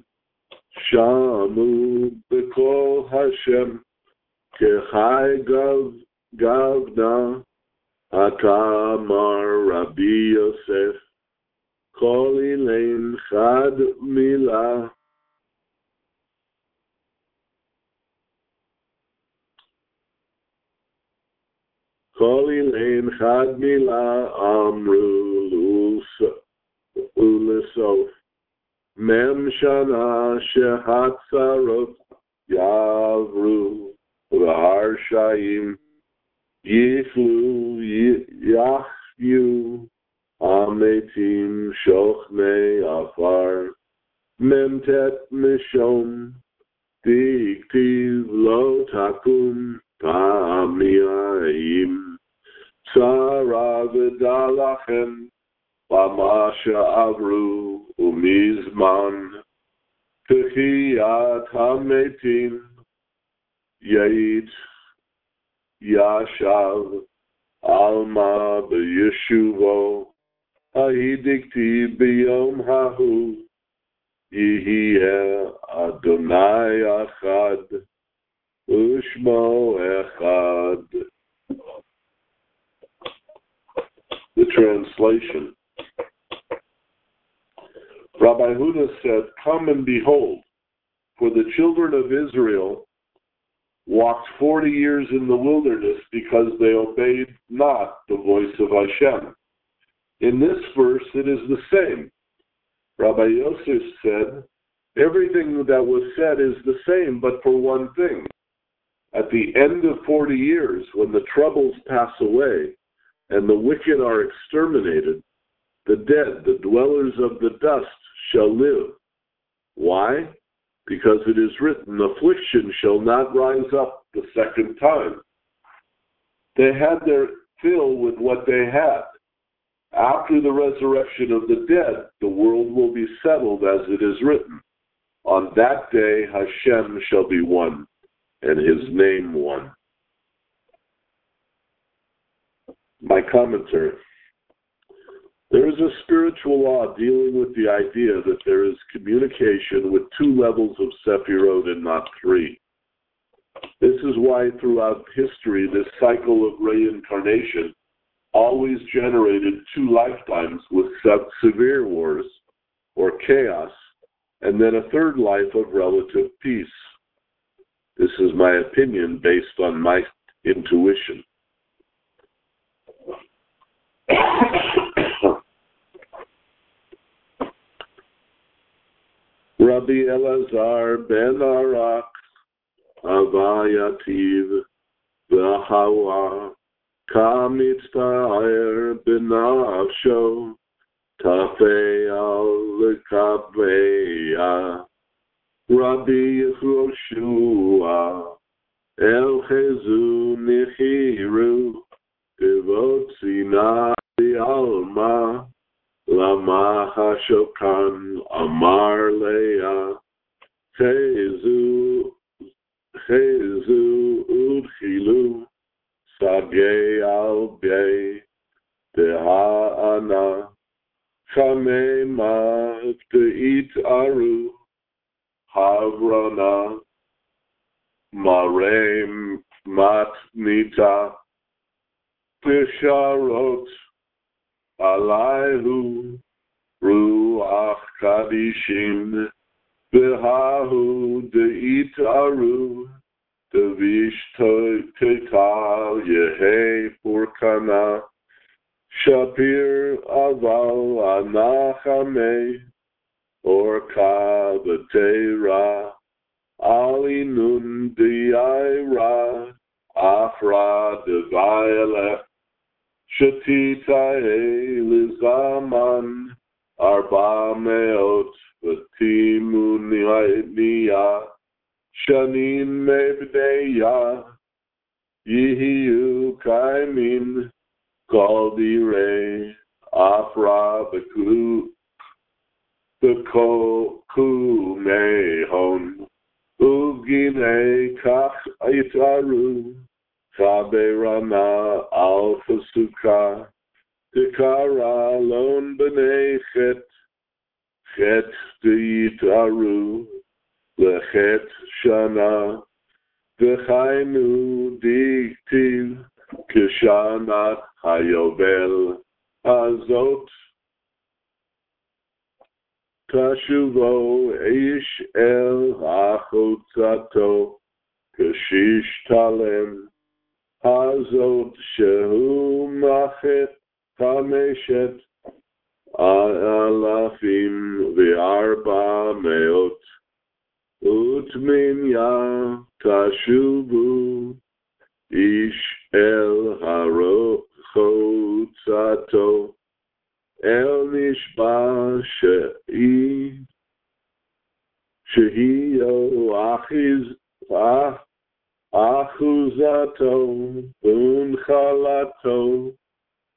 Shamu B'Kol Hashem Kechai Gav Gavna Akamar Rabbi Yosef Kol Ilein Chad Milah Kol Ilein Chad Milah Amru Ulesof Mem Shana Shehatzarot Yavru V'Harshaim Yiflu Yachyu Ametim Shochnei Afar Memtet Mishom Diktiv Lo Takum Ta'amiayim Tzara V'Dalachem B'Masha Avru Umizman Techiyat Hametim Yait Yashav Alma B'Yeshuvo Ha'idikti B'Yom Hahu Yihiyeh Adonai Achad Ushmo Echad. The translation. Rabbi Huda said, come and behold, for the children of Israel walked forty years in the wilderness because they obeyed not the voice of Hashem. In this verse, it is the same. Rabbi Yosef said, everything that was said is the same, but for one thing. At the end of forty years, when the troubles pass away and the wicked are exterminated, the dead, the dwellers of the dust, shall live. Why? Because it is written, affliction shall not rise up the second time. They had their fill with what they had. After the resurrection of the dead, the world will be settled as it is written. On that day, Hashem shall be one, and his name one. My commentary. There is a spiritual law dealing with the idea that there is communication with two levels of Sephirot and not three. This is why throughout history this cycle of reincarnation always generated two lifetimes with severe wars or chaos, and then a third life of relative peace. This is my opinion based on my intuition. Rabbi Elazar ben Arak, Avayativ, V'Hawa, Kamitztaer B'Nafsho, Tafei al-Kabeya, Rabbi Yehoshua, El Chezu Nichiru, Devotzina Alma, Lama Hashokan Amar Leah, Chezu, Chezu Udchilu, Sage al Bey, Deha'ana, Chame Mav De'it Aru, Havrana, Marem Matnita, Pisharot, Alaihu, Ruach Kadishim, Behahu De'it Aru, Devish Tekal Yehe Purkana, Shapir Aval Anachame, Orka B'Teira, Ali Nun Di'ira, Afra Devailech, Shatita Elizaman, Arba Meot, Vatimu Niya, Shanin Mebdeya, Yihiu Kaimin, Kaldire, Afra Beku, Beko Kumehon, Ugine Kach Aitaru, Chaberana Alpha Sukkah, Tikara Lon B'nei Chet, Chet De'itaru, Lechet Shana, V'chainu Diktiv, Kishanat Hayobel, Azot, Tashuvo Eish El Achotzato, Kashish Talem, Hazot Shehu Machet Hameshet Alafim V'arba Meot Utminya Tashubu Ish El Harotzato El Nishba She'i Shehiyo Achiz Ah Achuzato, Unchalato.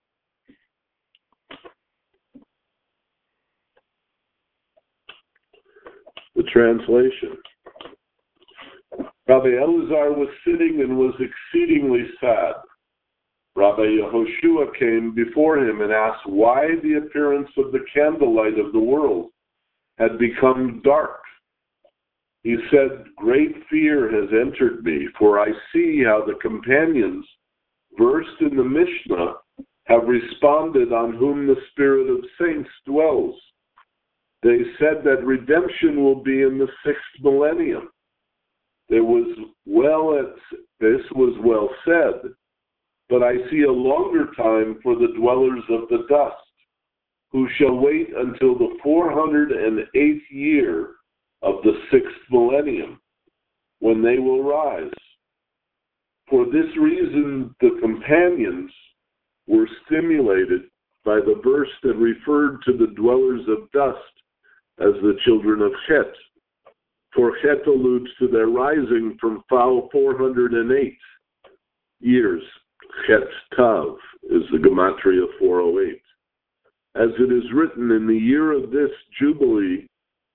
The translation. Rabbi Elazar was sitting and was exceedingly sad. Rabbi Yehoshua came before him and asked why the appearance of the candlelight of the world had become dark. He said, great fear has entered me, for I see how the companions, versed in the Mishnah, have responded on whom the spirit of saints dwells. They said that redemption will be in the sixth millennium. There was well at, this was well said, but I see a longer time for the dwellers of the dust, who shall wait until the four hundred eighth year of the sixth millennium, when they will rise. For this reason, the companions were stimulated by the verse that referred to the dwellers of dust as the children of Chet. For Chet alludes to their rising from four hundred eight years. Chet Tav is the gematria of four oh eight. As it is written, in the year of this jubilee,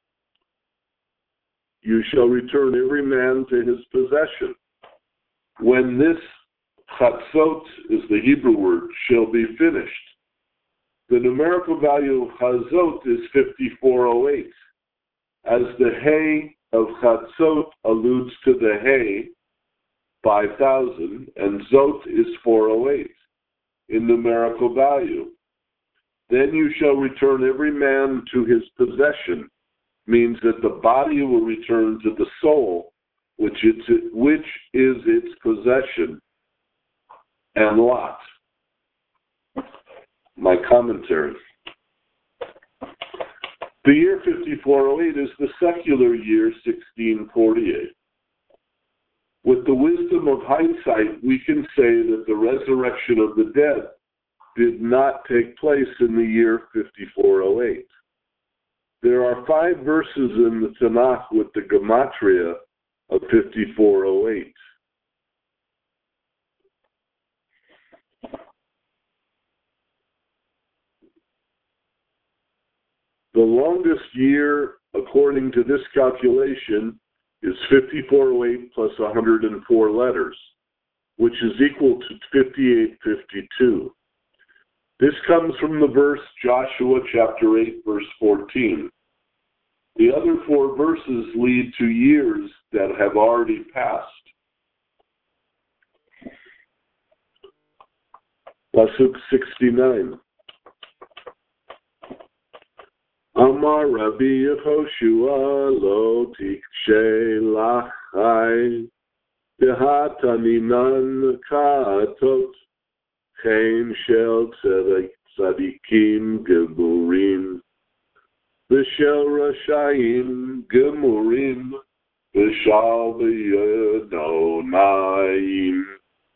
you shall return every man to his possession. When this chatzot is the Hebrew word, shall be finished. The numerical value of chazot is fifty-four oh eight. As the hay of chatzot alludes to the hay, five thousand, and zot is four oh eight. in numerical value. Then you shall return every man to his possession, means that the body will return to the soul, which, it's, which is its possession and lot. My commentary. The year fifty-four oh eight is the secular year sixteen forty-eight. With the wisdom of hindsight, we can say that the resurrection of the dead did not take place in the year fifty-four oh eight. There are five verses in the Tanakh with the gematria of fifty-four oh eight. The longest year, according to this calculation, is fifty-four oh eight plus one hundred four letters, which is equal to fifty-eight fifty-two. This comes from the verse Joshua chapter eight, verse fourteen. The other four verses lead to years that have already passed. Pasuk sixty-nine. Amar Rabbi Yehoshua lo tikshe lachai dehataninan ka'atot chen shel tzadikim gemurim v'shel rashayim gemurim v'shal b'yadonayim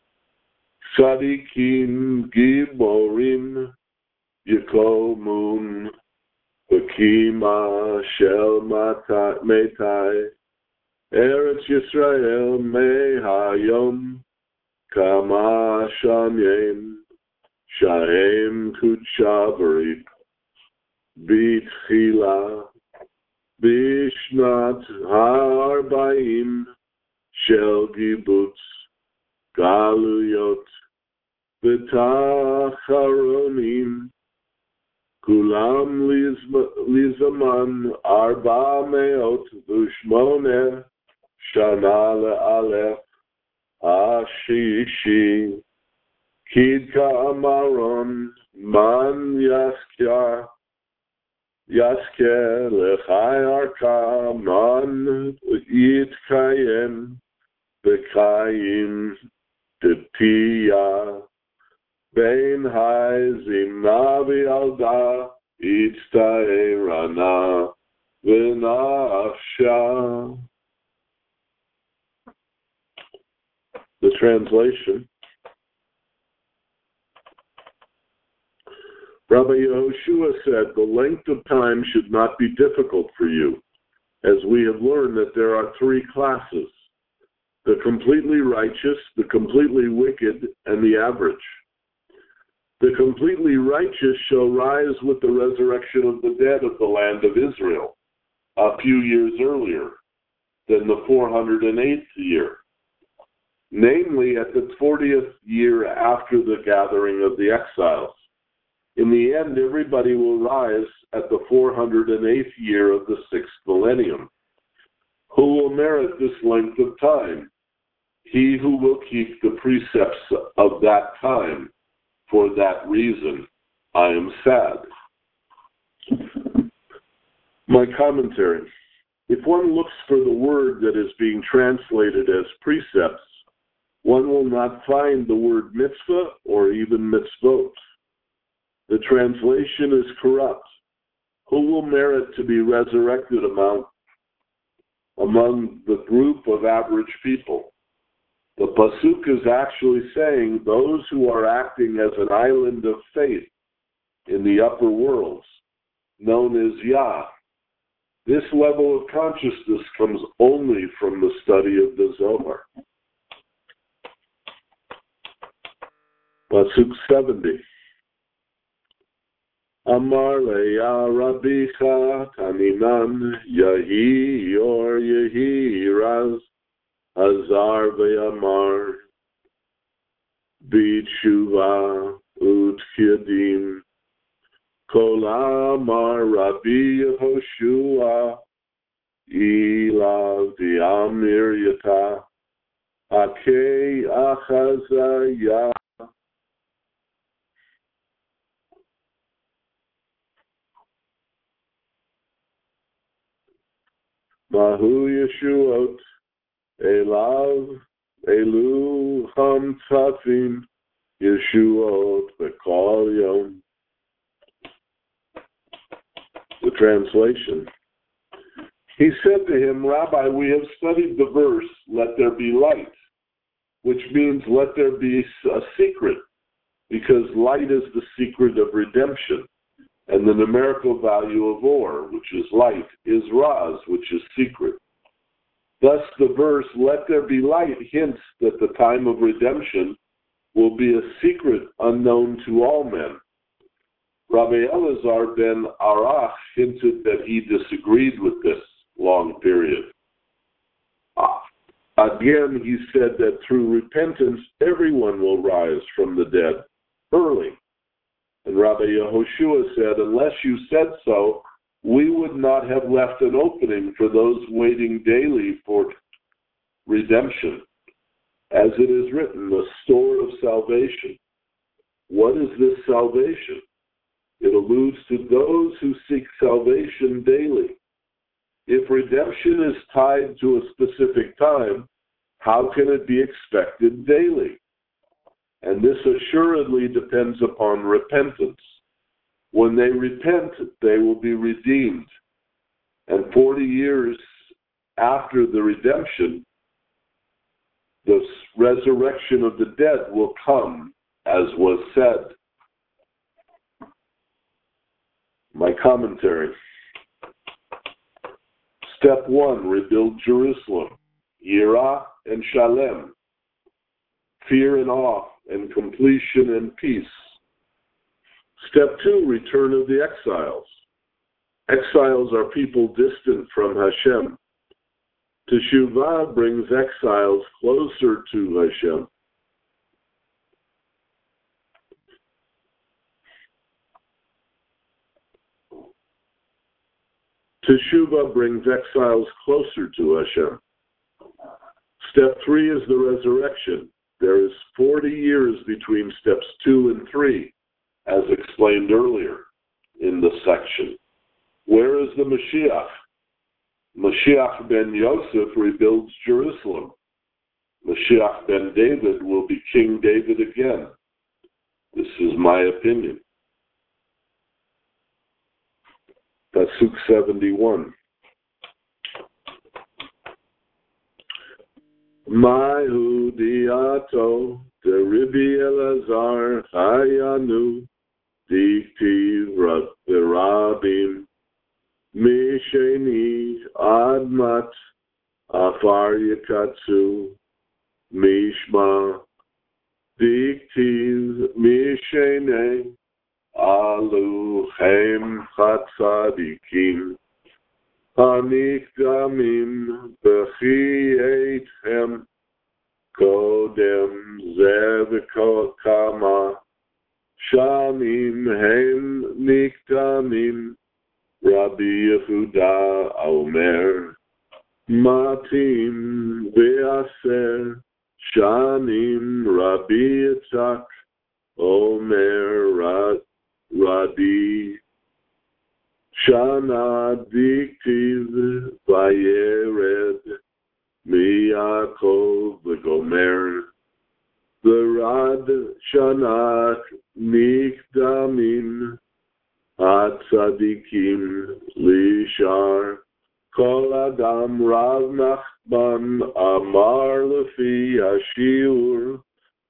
tzadikim gemurim yekomun V'kima shel metai, Eretz Yisrael mehayom, kama shamyem, shahem kutshavri, bitchila, bishnat ha'arbaim, shel gibutz, galuyot, v'tacharonim, Kulam lizaman arba meot v'shmone shana le'alef ashishi kidka amaron man yaskya yaske lechai arka man yitkayem b'kayim tepiya Bein hai zimna v'yalda itzta'erana v'nafsha. The translation. Rabbi Yehoshua said, the length of time should not be difficult for you, as we have learned that there are three classes, the completely righteous, the completely wicked, and the average. The completely righteous shall rise with the resurrection of the dead of the land of Israel, a few years earlier than the four hundred eighth year, namely at the fortieth year after the gathering of the exiles. In the end, everybody will rise at the four hundred eighth year of the sixth millennium. Who will merit this length of time? He who will keep the precepts of that time. For that reason, I am sad. My commentary. If one looks for the word that is being translated as precepts, one will not find the word mitzvah or even mitzvot. The translation is corrupt. Who will merit to be resurrected among, among the group of average people? The Pasuk is actually saying those who are acting as an island of faith in the upper worlds, known as Yah. This level of consciousness comes only from the study of the Zohar. Pasuk seventy. Amar leya rabbicha taninan yahi or yahi raz hazar ve'amar b'tshuva utkiyadim kol amar Rabbi Yehoshua ila v'amir yata akei achazaya Mahu Yeshuot, Elav, Elu Hamtzafim, Yeshuot, Bekol Yom. The translation. He said to him, Rabbi, we have studied the verse, let there be light, which means let there be a secret, because light is the secret of redemption, and the numerical value of or, which is light, is raz, which is secret. Thus the verse, let there be light, hints that the time of redemption will be a secret unknown to all men. Rabbi Elazar ben Arach hinted that he disagreed with this long period. Again, he said that through repentance, everyone will rise from the dead early. And Rabbi Yehoshua said, unless you said so, we would not have left an opening for those waiting daily for redemption. As it is written, the store of salvation. What is this salvation? It alludes to those who seek salvation daily. If redemption is tied to a specific time, how can it be expected daily? And this assuredly depends upon repentance. When they repent, they will be redeemed. And forty years after the redemption, the resurrection of the dead will come, as was said. My commentary. Step one, rebuild Jerusalem. Yirah and Shalem. Fear and awe and completion and peace. Step two, return of the exiles. Exiles are people distant from Hashem. Teshuvah brings exiles closer to Hashem. Teshuvah brings exiles closer to Hashem. Step three is the resurrection. There is forty years between steps two and three, as explained earlier in the section. Where is the Mashiach? Mashiach ben Yosef rebuilds Jerusalem. Mashiach ben David will be King David again. This is my opinion. Pasuk seventy-one. Mahu diato deribi Elazar hayanu diktiv rabim misheni admat afar yikatsu mishma diktiv mishene alu hem chatzadikim Hanikdamim b'chi eitchem kodem ze kama shamim hem nikdamim Rabbi Yehuda Omer matim ve'aser shanim Rabbi Yitzchak Omer Rabbi Shana diktiv vayered miyakov v'gomer v'rad shana nikdamim ad tzadikim lishar kol adam rav nachman amar lefi hashiur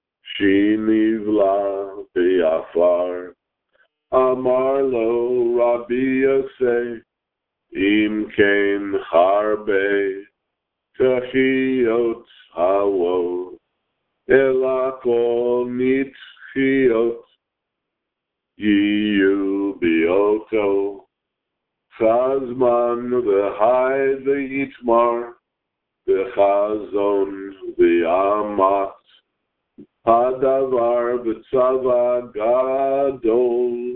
shinivla be'afar Amar lo Rabbi Yosef, im ken harbe, tachiyot hawo, ela kol nitchiyot, yiyu bioto, chazman v'hai v'yitmar, v'chazon v'amat, hadavar v'tzava gadol.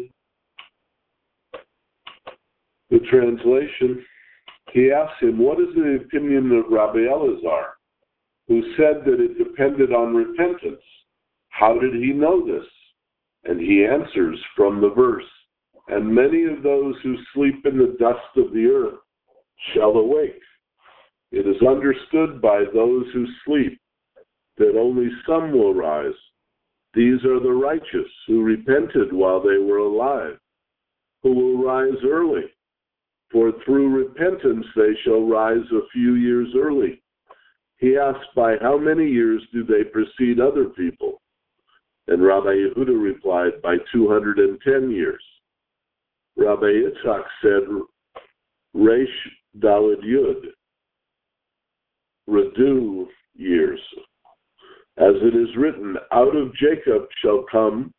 The translation, he asked him, what is the opinion of Rabbi Elazar, who said that it depended on repentance? How did he know this? And he answers from the verse, and many of those who sleep in the dust of the earth shall awake. It is understood by those who sleep that only some will rise. These are the righteous who repented while they were alive, who will rise early. For through repentance they shall rise a few years early. He asked, by how many years do they precede other people? And Rabbi Yehuda replied, by two hundred ten years. Rabbi Yitzchak said, Reish Daled Yud, Redu years. As it is written, out of Jacob shall come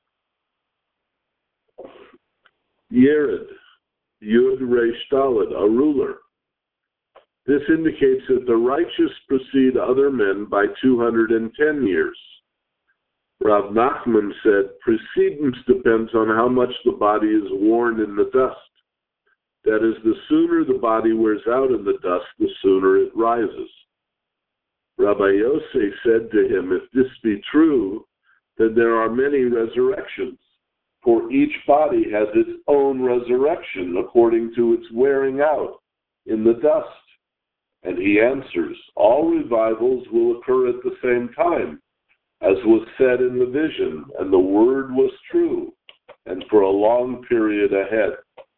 Yered, Yud Reish Daled, a ruler. This indicates that the righteous precede other men by two hundred ten years. Rav Nachman said, precedence depends on how much the body is worn in the dust. That is, the sooner the body wears out in the dust, the sooner it rises. Rabbi Yosef said to him, if this be true, then there are many resurrections, for each body has its own resurrection according to its wearing out in the dust. And he answers, all revivals will occur at the same time, as was said in the vision, and the word was true, and for a long period ahead.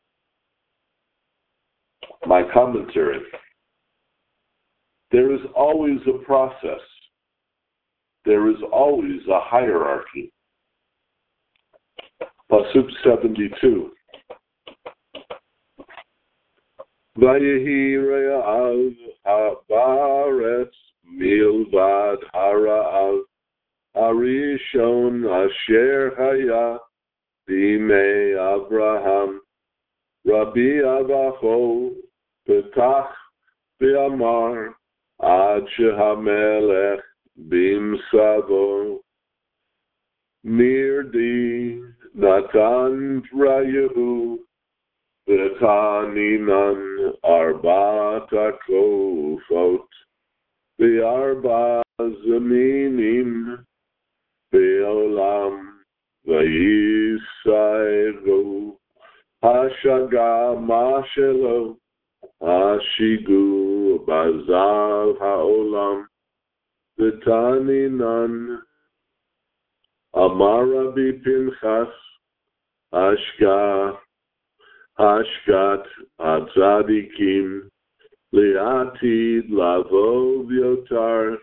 My commentary. There is always a process. There is always a hierarchy. Pasuk seventy-two. Vayehi re'av ha'baretz milvad hara'av Arishon asher haya b'imei Abraham Rabbi Avacho petach v'amar ad shehamelech b'imsavo mirdi natan rayehu v'taninan arba takofot v'arba zeminim Be'olam v'yisayru hashaga ma'shelo hashigu bazav ha'olam v'taninan amar Rabbi Pinchas ashka hashkat atzadikim li'atid lavo v'yotar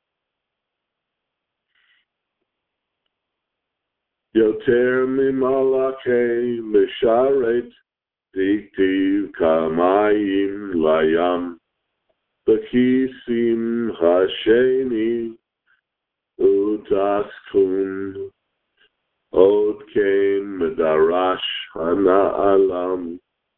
Yoter mimalakei misharet diktiv kamayim layam b'kisim hasheni utaskun od kein medarash hana'alam.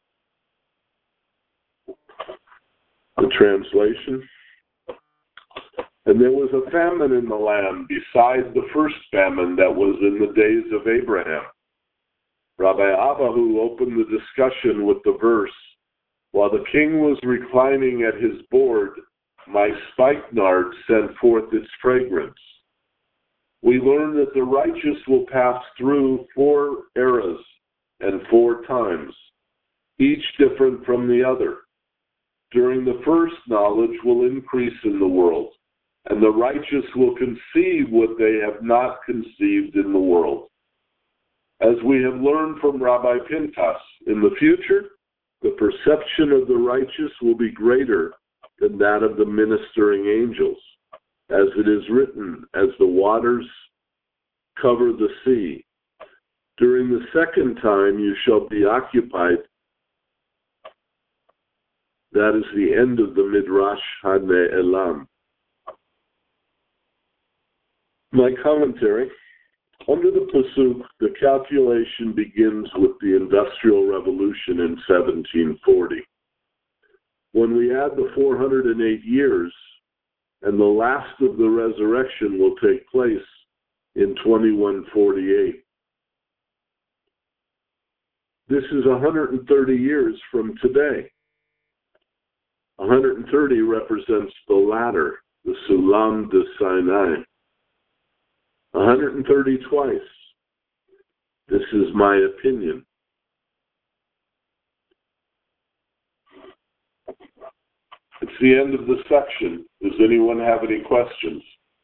The translation. And there was a famine in the land beside the first famine that was in the days of Abraham. Rabbi Abahu opened the discussion with the verse, while the king was reclining at his board, my spikenard sent forth its fragrance. We learn that the righteous will pass through four eras and four times, each different from the other. During the first, knowledge will increase in the world, and the righteous will conceive what they have not conceived in the world. As we have learned from Rabbi Pinchas, in the future, the perception of the righteous will be greater than that of the ministering angels. As it is written, as the waters cover the sea. During the second time you shall be occupied. That is the end of the Midrash HaNe'elam. My commentary. Under the Pasuk, the calculation begins with the Industrial Revolution in seventeen forty. When we add the four hundred eight years, and the last of the resurrection will take place in twenty-one forty-eight. This is one hundred thirty years from today. one hundred thirty represents the ladder, the Sulam de Sinai. one hundred thirty twice. This is my opinion. It's the end of the section. Does anyone have any questions?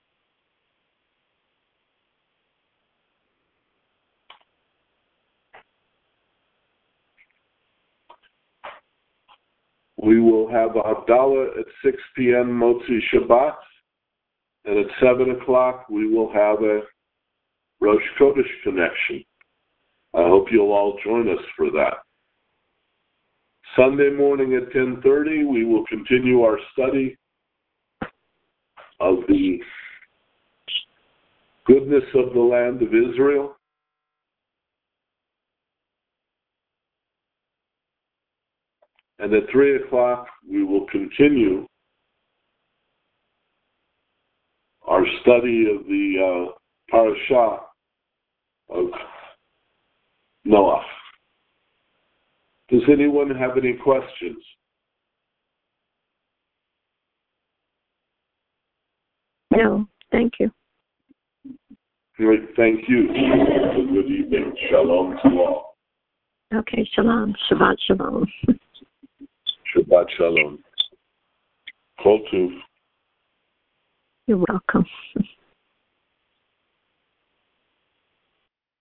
We will have Havdalah at six p.m. Motzi Shabbat, and at seven o'clock we will have a Rosh Chodesh connection. I hope you'll all join us for that. Sunday morning at ten thirty, we will continue our study of the goodness of the land of Israel. And at three o'clock, we will continue our study of the uh, parasha of Noach. Does anyone have any questions? No, thank you. Great, thank you. Have a good evening. Shalom to all. Okay, shalom. Shabbat shalom. Shabbat shalom. Kol tuv. You're welcome.